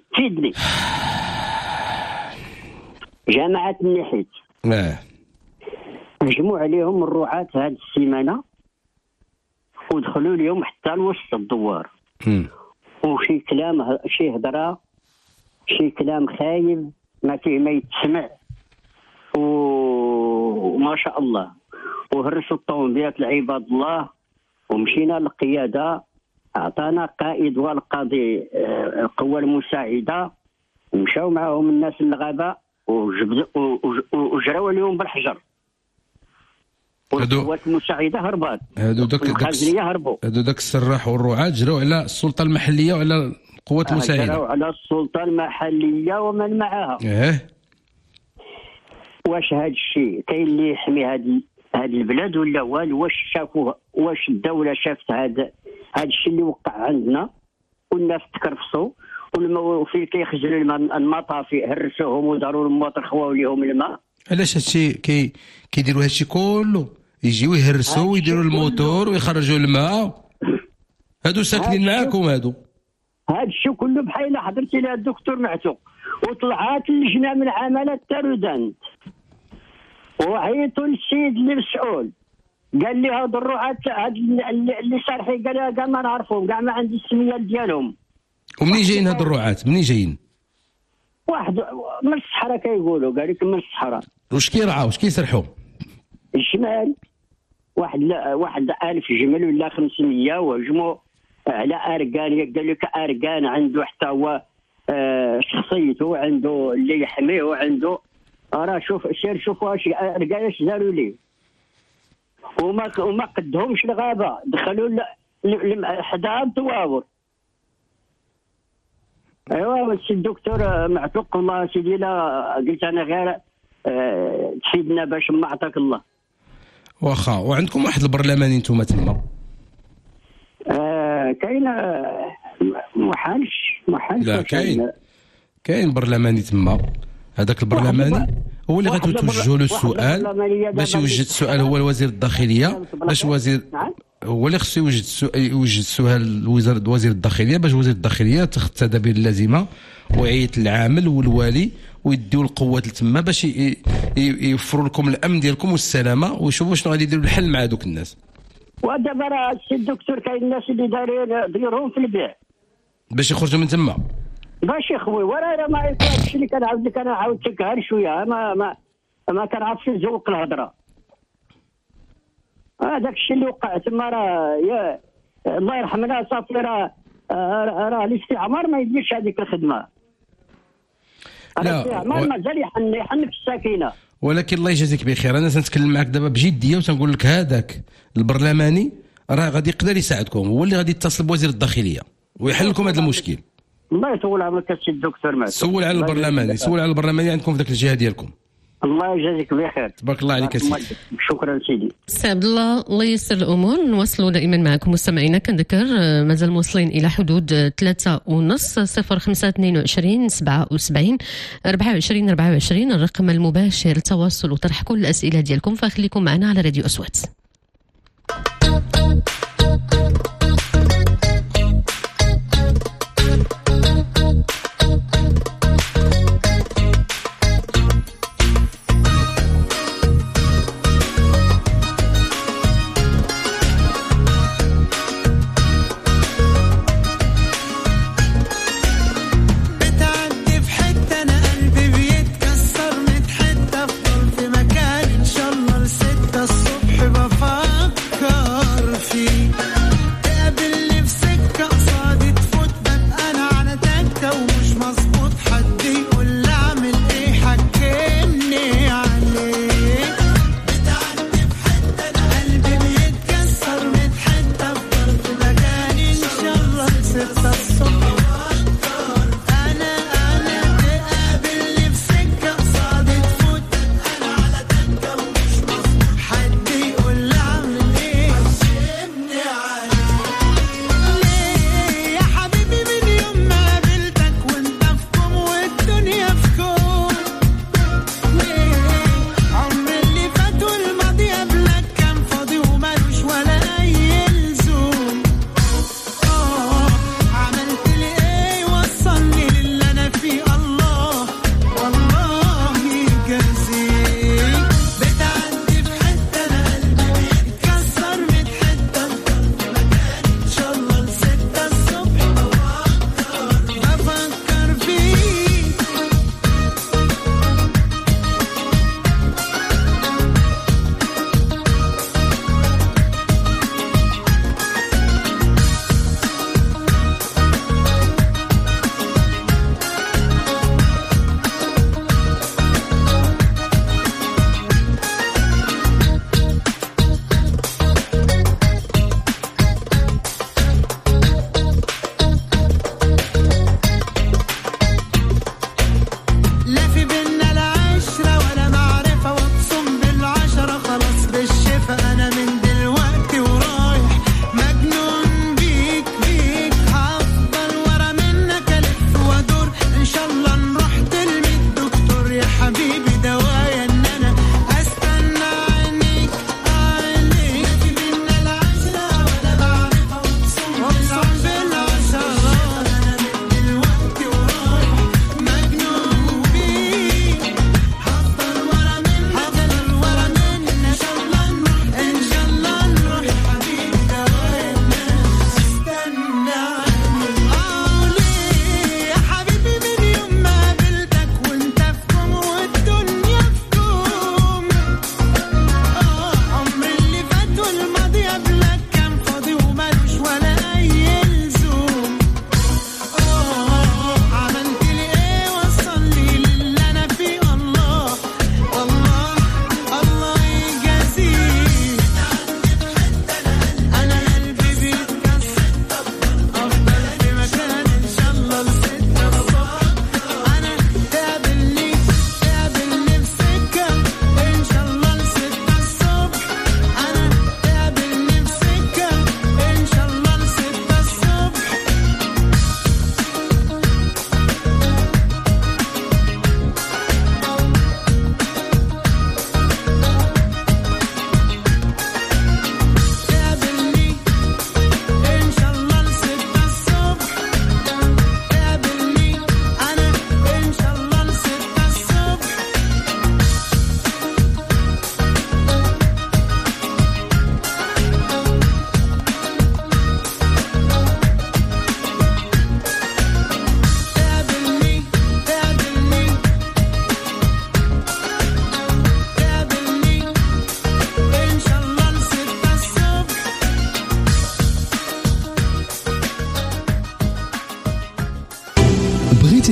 فيدني. جامعة النحيت. هجموا عليهم الرعاة هذه السيمانه ودخلوا اليوم حتى لوسط الدوار. وشي كلام شي هضره شي كلام خايب ما فيه ما يتسمع وما شاء الله. وهرسوا الطوموبيلات لعباد الله ومشينا للقياده اعطانا قائد والقاضي القوه المساعده مشاو معهم الناس الغابه وجراو اليوم بالحجر. والقوات المساعده هربات هادو داك السراح والرعاة جراو على السلطه المحليه وعلى القوات المساعده. جراو على السلطه المحليه ومن معها. واش هذا الشيء كاين اللي يحمي هذه البلاد ولا والو؟ واش شافوه؟ واش الدوله شافت هذا الشيء اللي وقع عندنا والناس تكرفصوا وفي كيخجلوا المطافي هرسوهم وداروا المواطن خواو ليهم الماء؟ علاش هادشي كيديروا هادشي كله؟ يجيو يهرسوا ويديروا الموتور ويخرجوا الماء. هادو ساكنين معاكم هادو؟ هذا الشيء كله بحال حضرتي لها الدكتور معتوق وطلعات اللجنه من عماله التردان وعيطوا للسيد اللي مسؤول قال لي هاد الرعاة اللي صارحي قال لها كاع ما نعرفهم كاع ما عندي السميه ديالهم. ومنين جايين هاد الرعاة؟ منين جايين؟ واحد من الصحراء كيقولوا قال لك من الصحراء. واش كيرعاو؟ واش كيسرحوا؟ الجمال واحد 1000 جمل ولا 500 وهجموا على اركان. قال لك اركان عنده حتى هو شخصيته عنده اللي يحميه وعنده راه شوف سير شوفوا واش اركان اش داروا ليه وما قدهمش الغابه دخلوا حداها الدواور. ايوا السي الدكتور معتوق والله سيدي لا قلت انا غير تفيدنا باش ما عطاك الله. واخا وعندكم واحد البرلماني نتوما تما؟ كاين محالش لا كاين برلماني تما. هذاك البرلماني هو اللي غتوجهوا له السؤال باش يوجد السؤال هو الوزير الداخليه باش هو اللي خصو يوجد السؤال وزير الداخليه باش وزير الداخليه تاخذ التدابير اللازمه ويعيط العامل والوالي ويديو القوات لتما باش يوفروا لكم الامن ديالكم والسلامه ويشوفوا شنو غادي يديروا الحل مع دوك الناس. ودابا راه السي الدكتور كاين الناس اللي دايرهم في البيع باش يخرجوا من تما باش يخوي وراه ما يكون هادشي اللي كنعاود لك. انا عاودتك غير شويه ما كنعرفش نزوق الهضره. هذاك الشيء اللي وقع تما راه يا الله يرحمنا صافي راه الاستعمار ما يديرش هذيك الخدمه. الاستعمار مازال يحن في الساكنه. ولكن الله يجازيك بخير انا تنتكلم معك دابا بجديه وتنقول لك هذاك البرلماني راه غادي يقدر يساعدكم. هو اللي غادي يتصل بوزير الداخليه ويحل لكم هذا المشكل. الله يطول عمرك السي الدكتور معك. سول على البرلماني عندكم في ذاك الجهه ديالكم. الله يجازيك بخير. تبارك الله عليك سيدي. شكرا سيدي. سي عبد الله ييسر الامور. نواصلوا دائما معكم مستمعينا. كنذكر مازال موصلين الى حدود 3:30 0522 77 24 الرقم المباشر للتواصل وطرح كل الاسئله ديالكم. فخليكم معنا على راديو أصوات. الصبح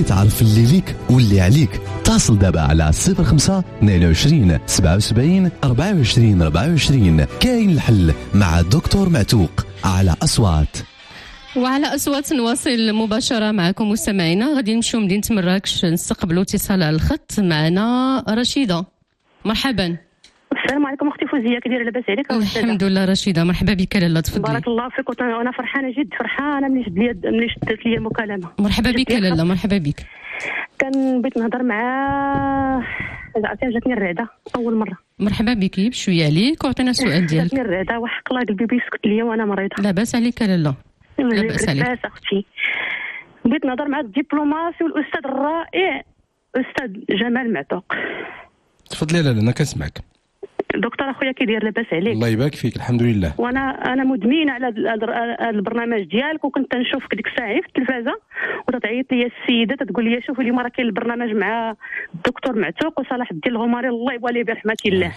بغيتي تعرف اللي ليك واللي عليك اتصل دابا على 05 22 77 24 24. كاين الحل مع الدكتور معتوق على أصوات. وعلى أصوات نواصل مباشرة معكم مستمعينا. غادي نمشيو مدينة مراكش نستقبلوا اتصال على الخط. معنا رشيدة. مرحبا. السلام عليكم اختي فوزيه، كي دايره؟ لاباس عليك؟ الحمد لله رشيده، مرحبا بك لاله، تفضلي. بارك الله فيك، وانا فرحانه جد فرحانه ملي شدت لي المكالمه. مرحبا بك لاله، مرحبا بك. كان بغيت نهضر مع جاتني الرعده اول مره. مرحبا بك، بشويه عليك وعطينا السؤال ديالك. جاتني الرعده وحق الله قلبي بيسكت ليا وانا مريضه. لاباس عليك لاله؟ لاباس عليك. لاباس اختي. بغيت نهضر مع الدبلوماسي والاستاذ الرائع استاذ جمال معتوق. تفضلي لاله، انا كنسمعك. دكتور اخويا كي داير؟ لاباس عليك؟ الله يبارك فيك، الحمد لله. وانا مدمنه على هذا البرنامج ديالك، وكنت نشوفك ديك الساعه في التلفازه وتعيط لي السيده تقول لي شوفي اليوم راه كاين البرنامج مع الدكتور معتوق وصلاح الدين الغماري الله يبالي برحمه الله.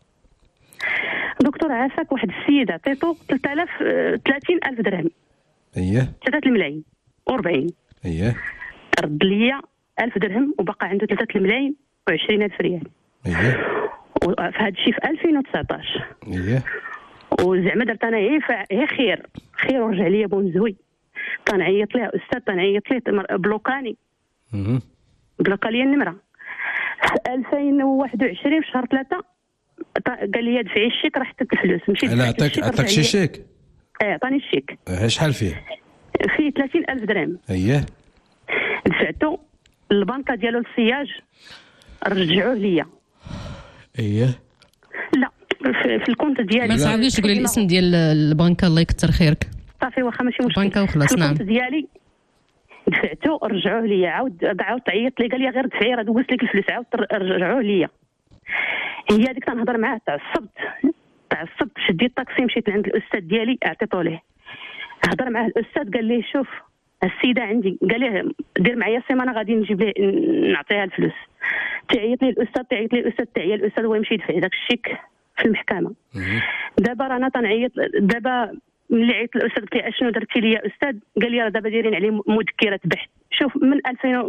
دكتور عافاك واحد السيده عطيتو 30,000 درهم. اييه. 3 الملايين و40. اييه. رد لي 1000 درهم وبقى عنده 3 الملايين و20,000 ريال. اييه. وفي هذا الشيء في 2019. اييه. وزعما درت انا هي خير ورجع لي بونزوي. تنعيط ليه استاذ، تنعيط ليه بلوكاني. بلوكا لي النمره. في 2021 في شهر 3 قال لي دفعي الشيك، رحت الفلوس مشيت. انا عطاك شي شيك؟ عطاني الشيك. شحال فيه؟ فيه 30,000 درهم. اييه. دفعته البنكه ديالو السياج، رجعوه ليا. اييه. لا في الكونت ديالي. ما صعبليش تقولي الاسم ديال البنكه، الله يكثر خيرك. صافي واخا ماشي مشكل. بنكه وخلاص. نعم. الكونت ديالي دفعته رجعوه ليا، عاود تعيط لي قال لي غير دفعي راه دوزت لك الفلوس، عاود رجعوه ليا. هي هذيك تنهضر معاه، تعصبت شديت الطاكسي مشيت لعند الاستاذ ديالي عطيته ليه. هضر معاه الاستاذ قال لي شوف السيده عندي، قال لي دير معايا سيمانه غادي نجيب ليه نعطيها الفلوس. تعيط لي الاستاذ تعيا الاستاذ هو يمشي يدفع داك الشيك في المحكمه. دابا رانا تنعيط، دابا ملي عيط الاستاذ قلت لي اشنو درتي لي يا استاذ؟ قال لي راه دابا دايرين عليه مذكره بحث. شوف من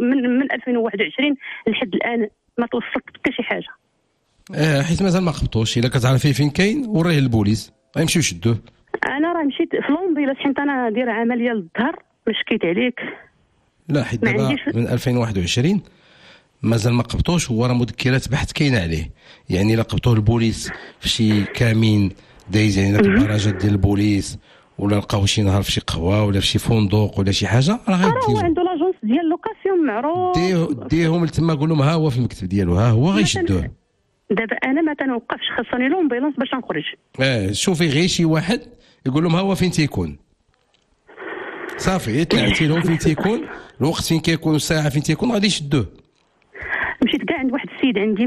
2021 لحد الان ما توصلت حتى شي حاجه. حيت مازال ما قبطوش. الا كتعرفي فين كاين وريه للبوليس غيمشيو يشدوه. انا راه مشيت في لومبيلاس حيت انا دايره عمليه للظهر، مشكيت عليك. لا حيت دابا من 2021 مازال ما قبطوش، هو راه مذكرات بحث كاينه عليه. يعني الا قبطوه البوليس في شي كمين دايز، يعني داك البراجات ديال البوليس، ولا لقاو شي نهار في شي قهوه ولا في شي فندق ولا شي حاجه، راه غيديو. هو عنده لاجونس ديال لوكاسيون معروف. ديهم لتما، قول لهم ها هو في المكتب ديالو، ها هو غيشدوه. دابا انا ما تنوقفش، خاصني لومبيلونس باش نخرج. شوفي غير شي واحد يقول لهم ها هو فين تيكون، صافي طلعتي لهم فين تيكون، الوقت فين كيكون والساعه فين تيكون غادي يشدوه. مشيت كاع عند واحد السيد عندي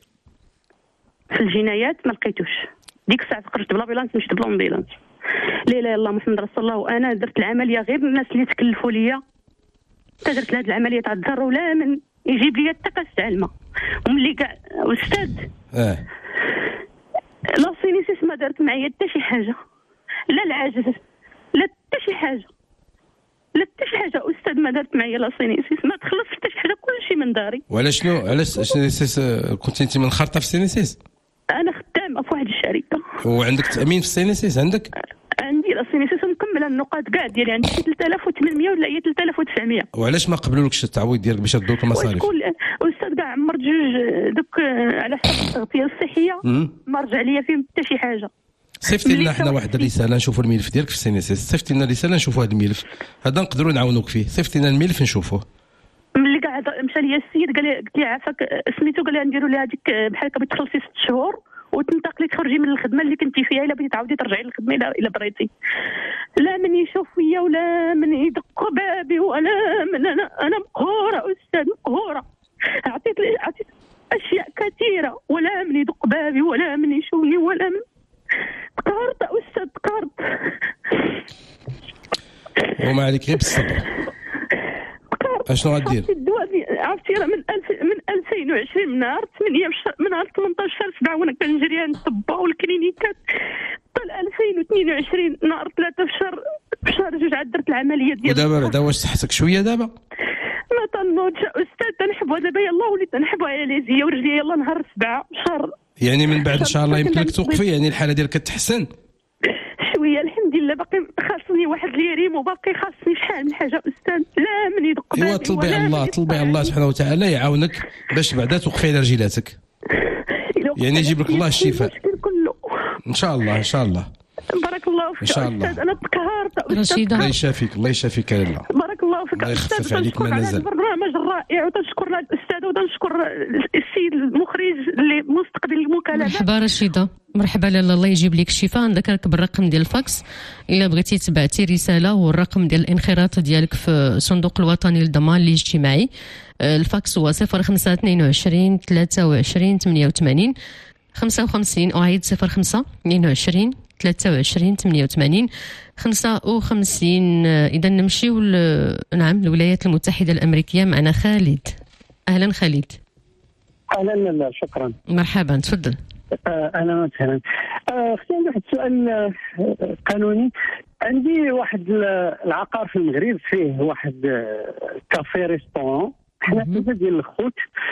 في الجنايات ما لقيتوش. ديك الساعه خرجت بلا بيلانس، مشيت بلومبيلانس. لا اله الا الله محمد رسول الله. وانا درت العمليه غير الناس اللي تكلفوا ليا، درت هذه العمليه تاع الدار ولا من يجيب لي حتى كاس تاع الماء. وملي كاع استاذ لا سينيسيس ما دارت معايا حتى شي حاجه، لا العجز لا حتى شي حاجه، لا حتى شي حاجه. استاذ ما دارت معايا لا سينيسيس، ما تخلص حتى شي حاجه، كلشي من داري. وعلى شنو؟ علاش سينيسيس كنت انت منخرطه في سينيسيس؟ انا خدامه في واحد الشركه. وعندك تامين في سينيسيس؟ عندك؟ عندي لا سينيسيس مكمله النقاط كاع ديالي، عندي 3800 ولا هي 3900. وعلاش ما قبلولكش التعويض ديالك باش يردوك المصاريف؟ استاذ كاع عمر جوج دوك على حسب التغطيه الصحيه ما رجع ليا فيهم حتى شي حاجه. صيفطي لنا حنا واحد الرساله نشوفوا الملف ديالك في سينيسيس، صيفطي لنا رساله نشوفوا هذا الملف هذا نقدروا نعاونوك فيه. صيفطي لنا الملف نشوفوه. ملي كاع مشى ليا السيد قال لي، قلت لي عافاك سميتو، قال لي نديروا لها هذيك بحال هكا بتخلصي 6 شهور وتنتقلي تخرجي من الخدمه اللي كنتي فيها الا بغيتي تعاودي ترجعي للخدمه الا بغيتي. لا من يشوف فيا ولا من يدق بابي ولا من انا مقهوره استاذ، مقهوره. عطيت اشياء كثيره ولا من يدق بابي ولا من يشوفني ولا من تقهرت استاذ، تقهرت. وما عليك غير بالصبر. اشنو غدير؟ عرفتي راه من 2020 من نهار 8 من نهار 18 شهر 7 وانا كنجري عند الطباء والكلينيكات، حتى 2022 نهار 3 في شهر 2 عاد درت العمليه ديال. ودابا واش صحتك شويه دابا؟ ما استاذ تنحبوا دابا يلاه وليت نحبوا على ليزيا ورجلي يلاه نهار 7 شهر. يعني من بعد ان شاء الله يمكن لك توقفي، يعني الحاله ديالك كتحسن شويه الحمد لله. باقي خاصني واحد ليريم وباقي خاصني شحال من حاجه استاذ. لا من يدق ايوا طلبي على الله، طلبي على الله سبحانه وتعالى يعاونك باش بعدا توقفي على رجيلاتك، يعني يجيب لك الله الشفاء ان شاء الله ان شاء الله. بارك الله فيك ان شاء الله. استاذ. انا تقهرت رشيدة. الله يشافيك الله يشافيك يا لاله. بارك الله فيك الله يخفف استاذ. عليك ما نزل. البرنامج الرائع وتنشكر الاستاذ وتنشكر السيد المخرج اللي مستقبل المكالمه. مرحبا رشيدة، مرحبا لاله، الله يجيب لك الشفاء. نذكرك بالرقم ديال الفاكس الا بغيتي تبعتي رساله، والرقم ديال الانخراط ديالك في الصندوق الوطني للضمان الاجتماعي. الفاكس هو 0522 23 88 55. أعيد 0522 23 88 55. إذا نمشيو نعم الولايات المتحدة الأمريكية. معنا خالد. أهلا خالد. اهلا شكرا. مرحبا تفضل. اهلا وسهلا. اختي عندي واحد السؤال قانوني. عندي واحد العقار في المغرب فيه واحد كافي ريستورون. حنا ثلاثه ديال الخوت،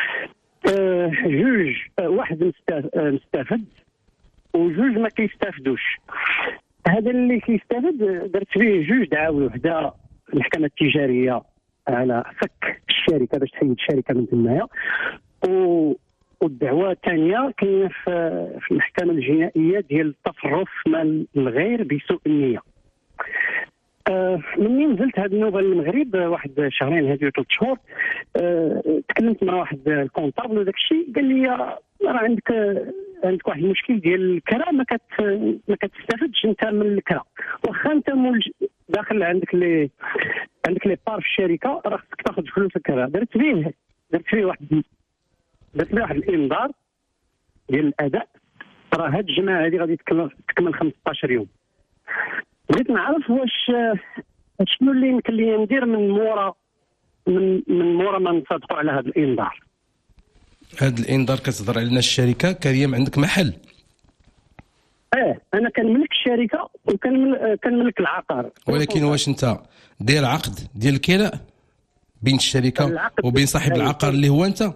جوج واحد مستفد وجوج ما كيستافدوش. هذا اللي كيستافد درت فيه جوج دعاوي، وحده المحكمه التجاريه على فك الشركه باش تحيد الشركه من تمايا، والدعوه الثانيه كاينه في المحكمه الجنائيه ديال التصرف مال الغير بسوء النيه. مني نزلت هذه النوبه للمغرب واحد شهرين هذه 3 شهور، تكلمت مع واحد الكونطابل وداك الشيء قال لي راه عندك واحد المشكل ديال الكرا، ما كتستافدش انت من الكرا، واخا انت داخل عندك لي بار في الشركه راه خصك تاخذ فلوس الكرا. درت فيه واحد الانذار ديال الاداء. راه هاد الجماعه هذه غادي تكمل 15 يوم. بغيت نعرف واش شنو اللي يمكن لي ندير من مورا ما نصادقوا على هذا الانذار. هذا الانذار كتهضر علينا الشركه كريم عندك محل؟ انا كنملك الشركه وكنملك العقار، ولكن واش انت داير عقد ديال الكراء بين الشركه وبين صاحب العقار اللي هو انت؟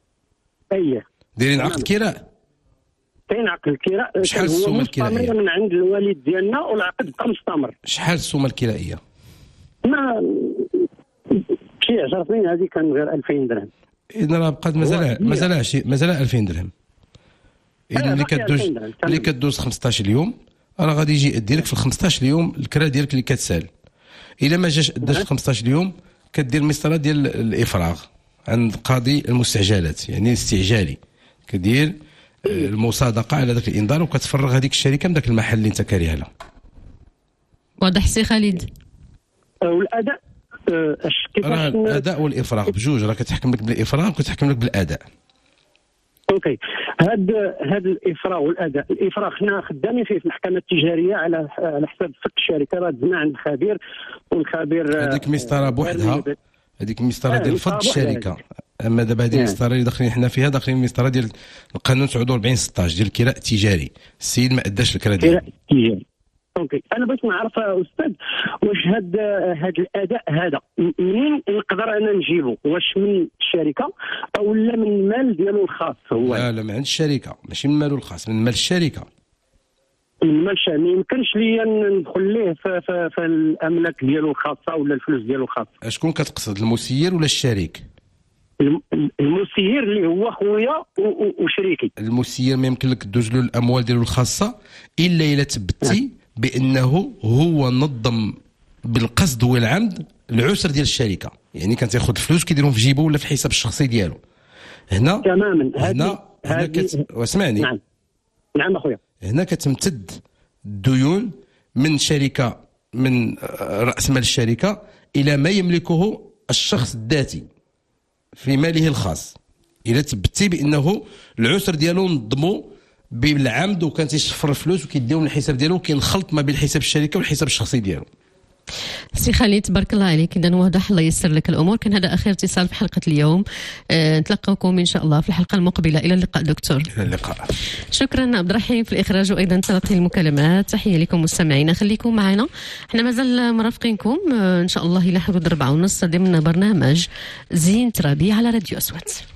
دايرين عقد كراء؟ كاين عقد الكراء. شحال السومه الكرائيه؟ من عند الوالد ديالنا والعقد بقى مستمر. شحال السومه الكرائيه؟ ما شي 10 سنين هذه كان غير 2000 درهم. اذا راه بقات مازال 2000 درهم. اذا اللي كدوز 15 يوم راه غادي يجي يدي لك في ال 15 يوم الكرا ديالك اللي كتسال. الا ما جاش اداش في 15 يوم كدير مسطره ديال الافراغ عند قاضي المستعجلات، يعني استعجالي كدير المصادقه على ذاك الانذار وكتفرغ هذيك الشركه من ذاك المحل اللي انت كاريها له. واضح سي خالد؟ والاداء راه الاداء والافراغ بجوج، راه كتحكم لك بالافراغ وكتحكم لك بالاداء. اوكي. هاد الافراغ والاداء. الافراغ حنا خدامين فيه في المحكمه التجاريه على حساب فك الشركه. راه دزنا عند الخبير والخبير هذيك مسطره بوحدها، هذيك المسطره ديال فض الشركه. اما دابا هذه المسطره اللي داخلين حنا فيها داخلين المسطره ديال القانون 49/16 ديال الكراء التجاري. السيد ما اداش الكراء ديالو. اوكي. انا بغيت نعرف استاذ واش هاد الاداء هذا منين نقدر انا نجيبه؟ واش من الشركه او لا من المال ديالو الخاص هو؟ لا من عند الشركه، ماشي من مالو الخاص، من مال الشركه. ما يمكنش ليا ندخل ليه في الاملاك ديالو الخاصه ولا الفلوس ديالو الخاصه. شكون كتقصد، المسير ولا الشريك؟ المسير اللي هو خويا وشريكي. المسير ما يمكن لك تدوز له الاموال ديالو الخاصه الا تبتي بانه هو نظم بالقصد والعمد العسر ديال الشركه، يعني كان تاخذ الفلوس كيديرهم في جيبه ولا في الحساب الشخصي ديالو. هنا تماما. هنا واسمعني. نعم اخويا. هنا كتمتد الديون من شركه، من راس مال الشركه الى ما يملكه الشخص الذاتي في ماله الخاص، الى تبتي بانه العسر ديالو نظمو بالعمد وكان تيشفر الفلوس وكيديهم للحساب ديالو وكينخلط ما بين حساب الشركه والحساب الشخصي ديالو. سي خالد تبارك الله عليك. اذا واضح، الله ييسر لك الامور. كان هذا اخر اتصال في حلقه اليوم. نتلقاكم ان شاء الله في الحلقه المقبله. الى اللقاء دكتور. الى اللقاء. شكرا عبد الرحيم في الاخراج وايضا تلقي المكالمات. تحيه لكم مستمعينا، خليكم معنا، احنا مازال مرافقينكم ان شاء الله الى حدود 4:30 ضمن برنامج زين ترابي على راديو أصوات.